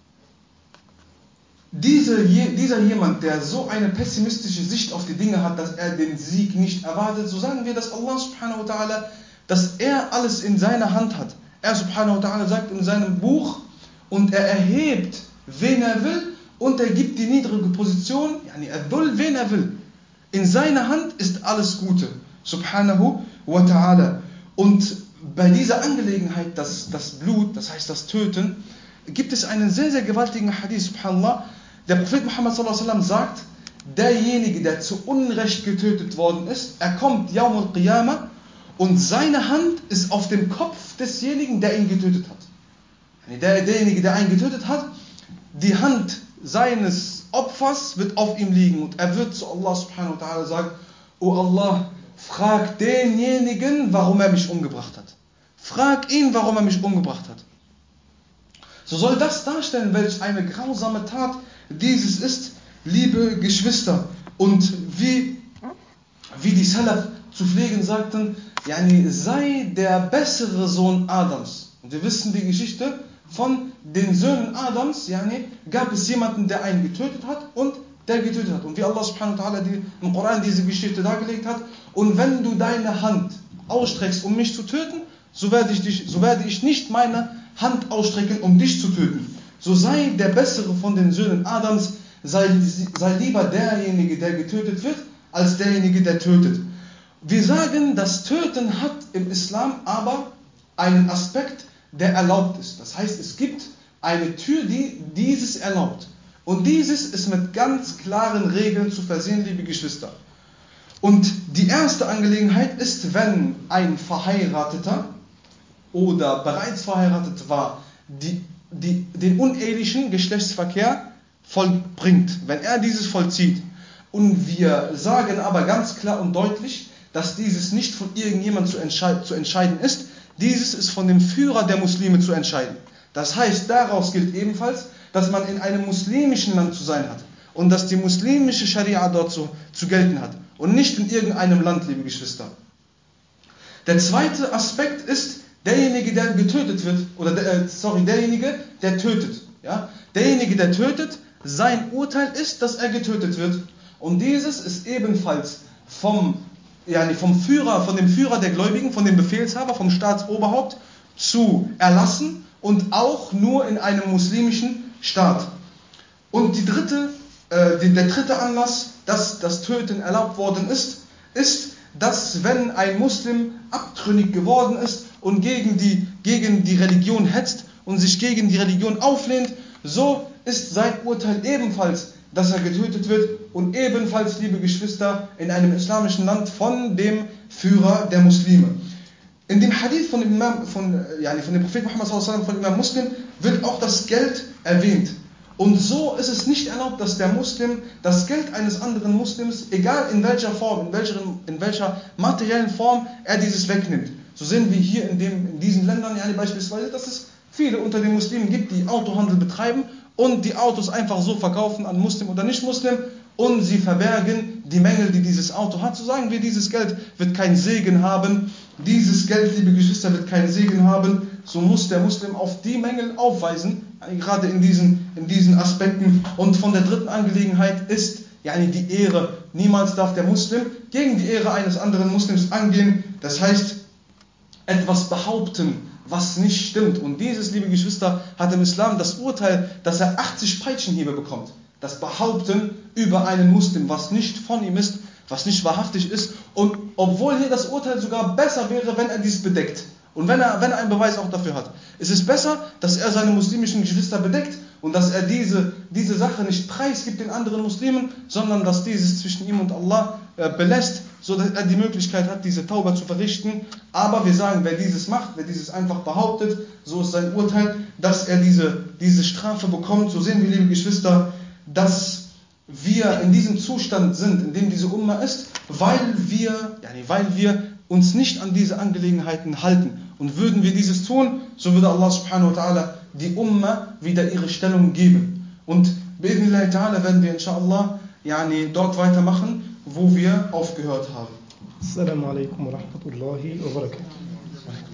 diese, dieser jemand, der so eine pessimistische Sicht auf die Dinge hat, dass er den Sieg nicht erwartet, so sagen wir, dass Allah subhanahu wa ta'ala, dass er alles in seiner Hand hat. Er subhanahu wa ta'ala sagt in seinem Buch, und er erhebt, wen er will, und er gibt die niedrige Position, yani er will, wen er will. In seiner Hand ist alles Gute, subhanahu wa ta'ala. Und bei dieser Angelegenheit, das, das Blut, das heißt das Töten, gibt es einen sehr, sehr gewaltigen Hadith, subhanallah. Der Prophet Muhammad sallallahu alaihi wasallam sagt, derjenige, der zu Unrecht getötet worden ist, er kommt Yawm al-Qiyamah und seine Hand ist auf dem Kopf desjenigen, der ihn getötet hat. Der, derjenige, der einen getötet hat, die Hand seines Opfers wird auf ihm liegen und er wird zu Allah subhanahu wa ta'ala sagen, O Allah, frag denjenigen, warum er mich umgebracht hat. Frag ihn, warum er mich umgebracht hat. So soll das darstellen, welch eine grausame Tat dieses ist, liebe Geschwister. Und wie, wie die Salaf zu pflegen sagten, yani, sei der bessere Sohn Adams. Und wir wissen die Geschichte, von den Söhnen Adams, yani, gab es jemanden, der einen getötet hat und der getötet hat. Und wie Allah subhanahu wa ta'ala die, im Koran diese Geschichte dargelegt hat, und wenn du deine Hand ausstreckst, um mich zu töten, so werde ich, dich, so werde ich nicht meine Hand ausstrecken, um dich zu töten. So sei der Bessere von den Söhnen Adams, sei, sei lieber derjenige, der getötet wird, als derjenige, der tötet. Wir sagen, das Töten hat im Islam aber einen Aspekt, der erlaubt ist. Das heißt, es gibt eine Tür, die dieses erlaubt. Und dieses ist mit ganz klaren Regeln zu versehen, liebe Geschwister. Und die erste Angelegenheit ist, wenn ein Verheirateter oder bereits verheiratet war, die, die, den unehelichen Geschlechtsverkehr vollbringt, wenn er dieses vollzieht. Und wir sagen aber ganz klar und deutlich, dass dieses nicht von irgendjemandem zu, entscheid, zu entscheiden ist. Dieses ist von dem Führer der Muslime zu entscheiden. Das heißt, daraus gilt ebenfalls, dass man in einem muslimischen Land zu sein hat und dass die muslimische Scharia dort zu, zu gelten hat und nicht in irgendeinem Land, liebe Geschwister. Der zweite Aspekt ist, derjenige, der getötet wird, oder der, sorry, derjenige, der tötet. Ja? Derjenige, der tötet, sein Urteil ist, dass er getötet wird. Und dieses ist ebenfalls vom Yani vom Führer, von dem Führer der Gläubigen, von dem Befehlshaber, vom Staatsoberhaupt zu erlassen und auch nur in einem muslimischen Staat. Und die dritte, äh, der dritte Anlass, dass das Töten erlaubt worden ist, ist, dass wenn ein Muslim abtrünnig geworden ist und gegen die, gegen die Religion hetzt und sich gegen die Religion auflehnt, so ist sein Urteil ebenfalls dass er getötet wird und ebenfalls, liebe Geschwister, in einem islamischen Land von dem Führer der Muslime. In dem Hadith von dem, Imam, von, yani von dem Prophet Muhammad sallallahu alaihi wasallam, von Imam Muslim, wird auch das Geld erwähnt. Und so ist es nicht erlaubt, dass der Muslim das Geld eines anderen Muslims, egal in welcher Form, in welcher, in welcher materiellen Form er dieses wegnimmt. So sehen wir hier in, dem, in diesen Ländern yani beispielsweise, dass es viele unter den Muslimen gibt, die Autohandel betreiben und die Autos einfach so verkaufen an Muslim oder Nicht-Muslim und sie verbergen die Mängel, die dieses Auto hat. So sagen wir, dieses Geld wird keinen Segen haben. Dieses Geld, liebe Geschwister, wird keinen Segen haben. So muss der Muslim auf die Mängel aufweisen, gerade in diesen, in diesen Aspekten. Und von der dritten Angelegenheit ist yani die Ehre. Niemals darf der Muslim gegen die Ehre eines anderen Muslims angehen. Das heißt, etwas behaupten, was nicht stimmt. Und dieses, liebe Geschwister, hat im Islam das Urteil, dass er achtzig Peitschenhiebe bekommt. Das Behaupten über einen Muslim, was nicht von ihm ist, was nicht wahrhaftig ist. Und obwohl hier das Urteil sogar besser wäre, wenn er dies bedeckt. Und wenn er, wenn er einen Beweis auch dafür hat. Es ist besser, dass er seine muslimischen Geschwister bedeckt und dass er diese, diese Sache nicht preisgibt den anderen Muslimen, sondern dass dieses zwischen ihm und Allah äh, belässt, so dass er die Möglichkeit hat, diese Tauba zu verrichten. Aber wir sagen, wer dieses macht, wer dieses einfach behauptet, so ist sein Urteil, dass er diese, diese Strafe bekommt. So sehen wir, liebe Geschwister, dass wir in diesem Zustand sind, in dem diese Umma ist, weil wir, yani weil wir uns nicht an diese Angelegenheiten halten. Und würden wir dieses tun, so würde Allah subhanahu wa ta'ala die Umma wieder ihre Stellung geben. Und bi'idhnillahi ta'ala werden wir inshallah yani dort weitermachen, wo wir aufgehört haben. Assalamu alaikum wa rahmatullahi wa barakatuh.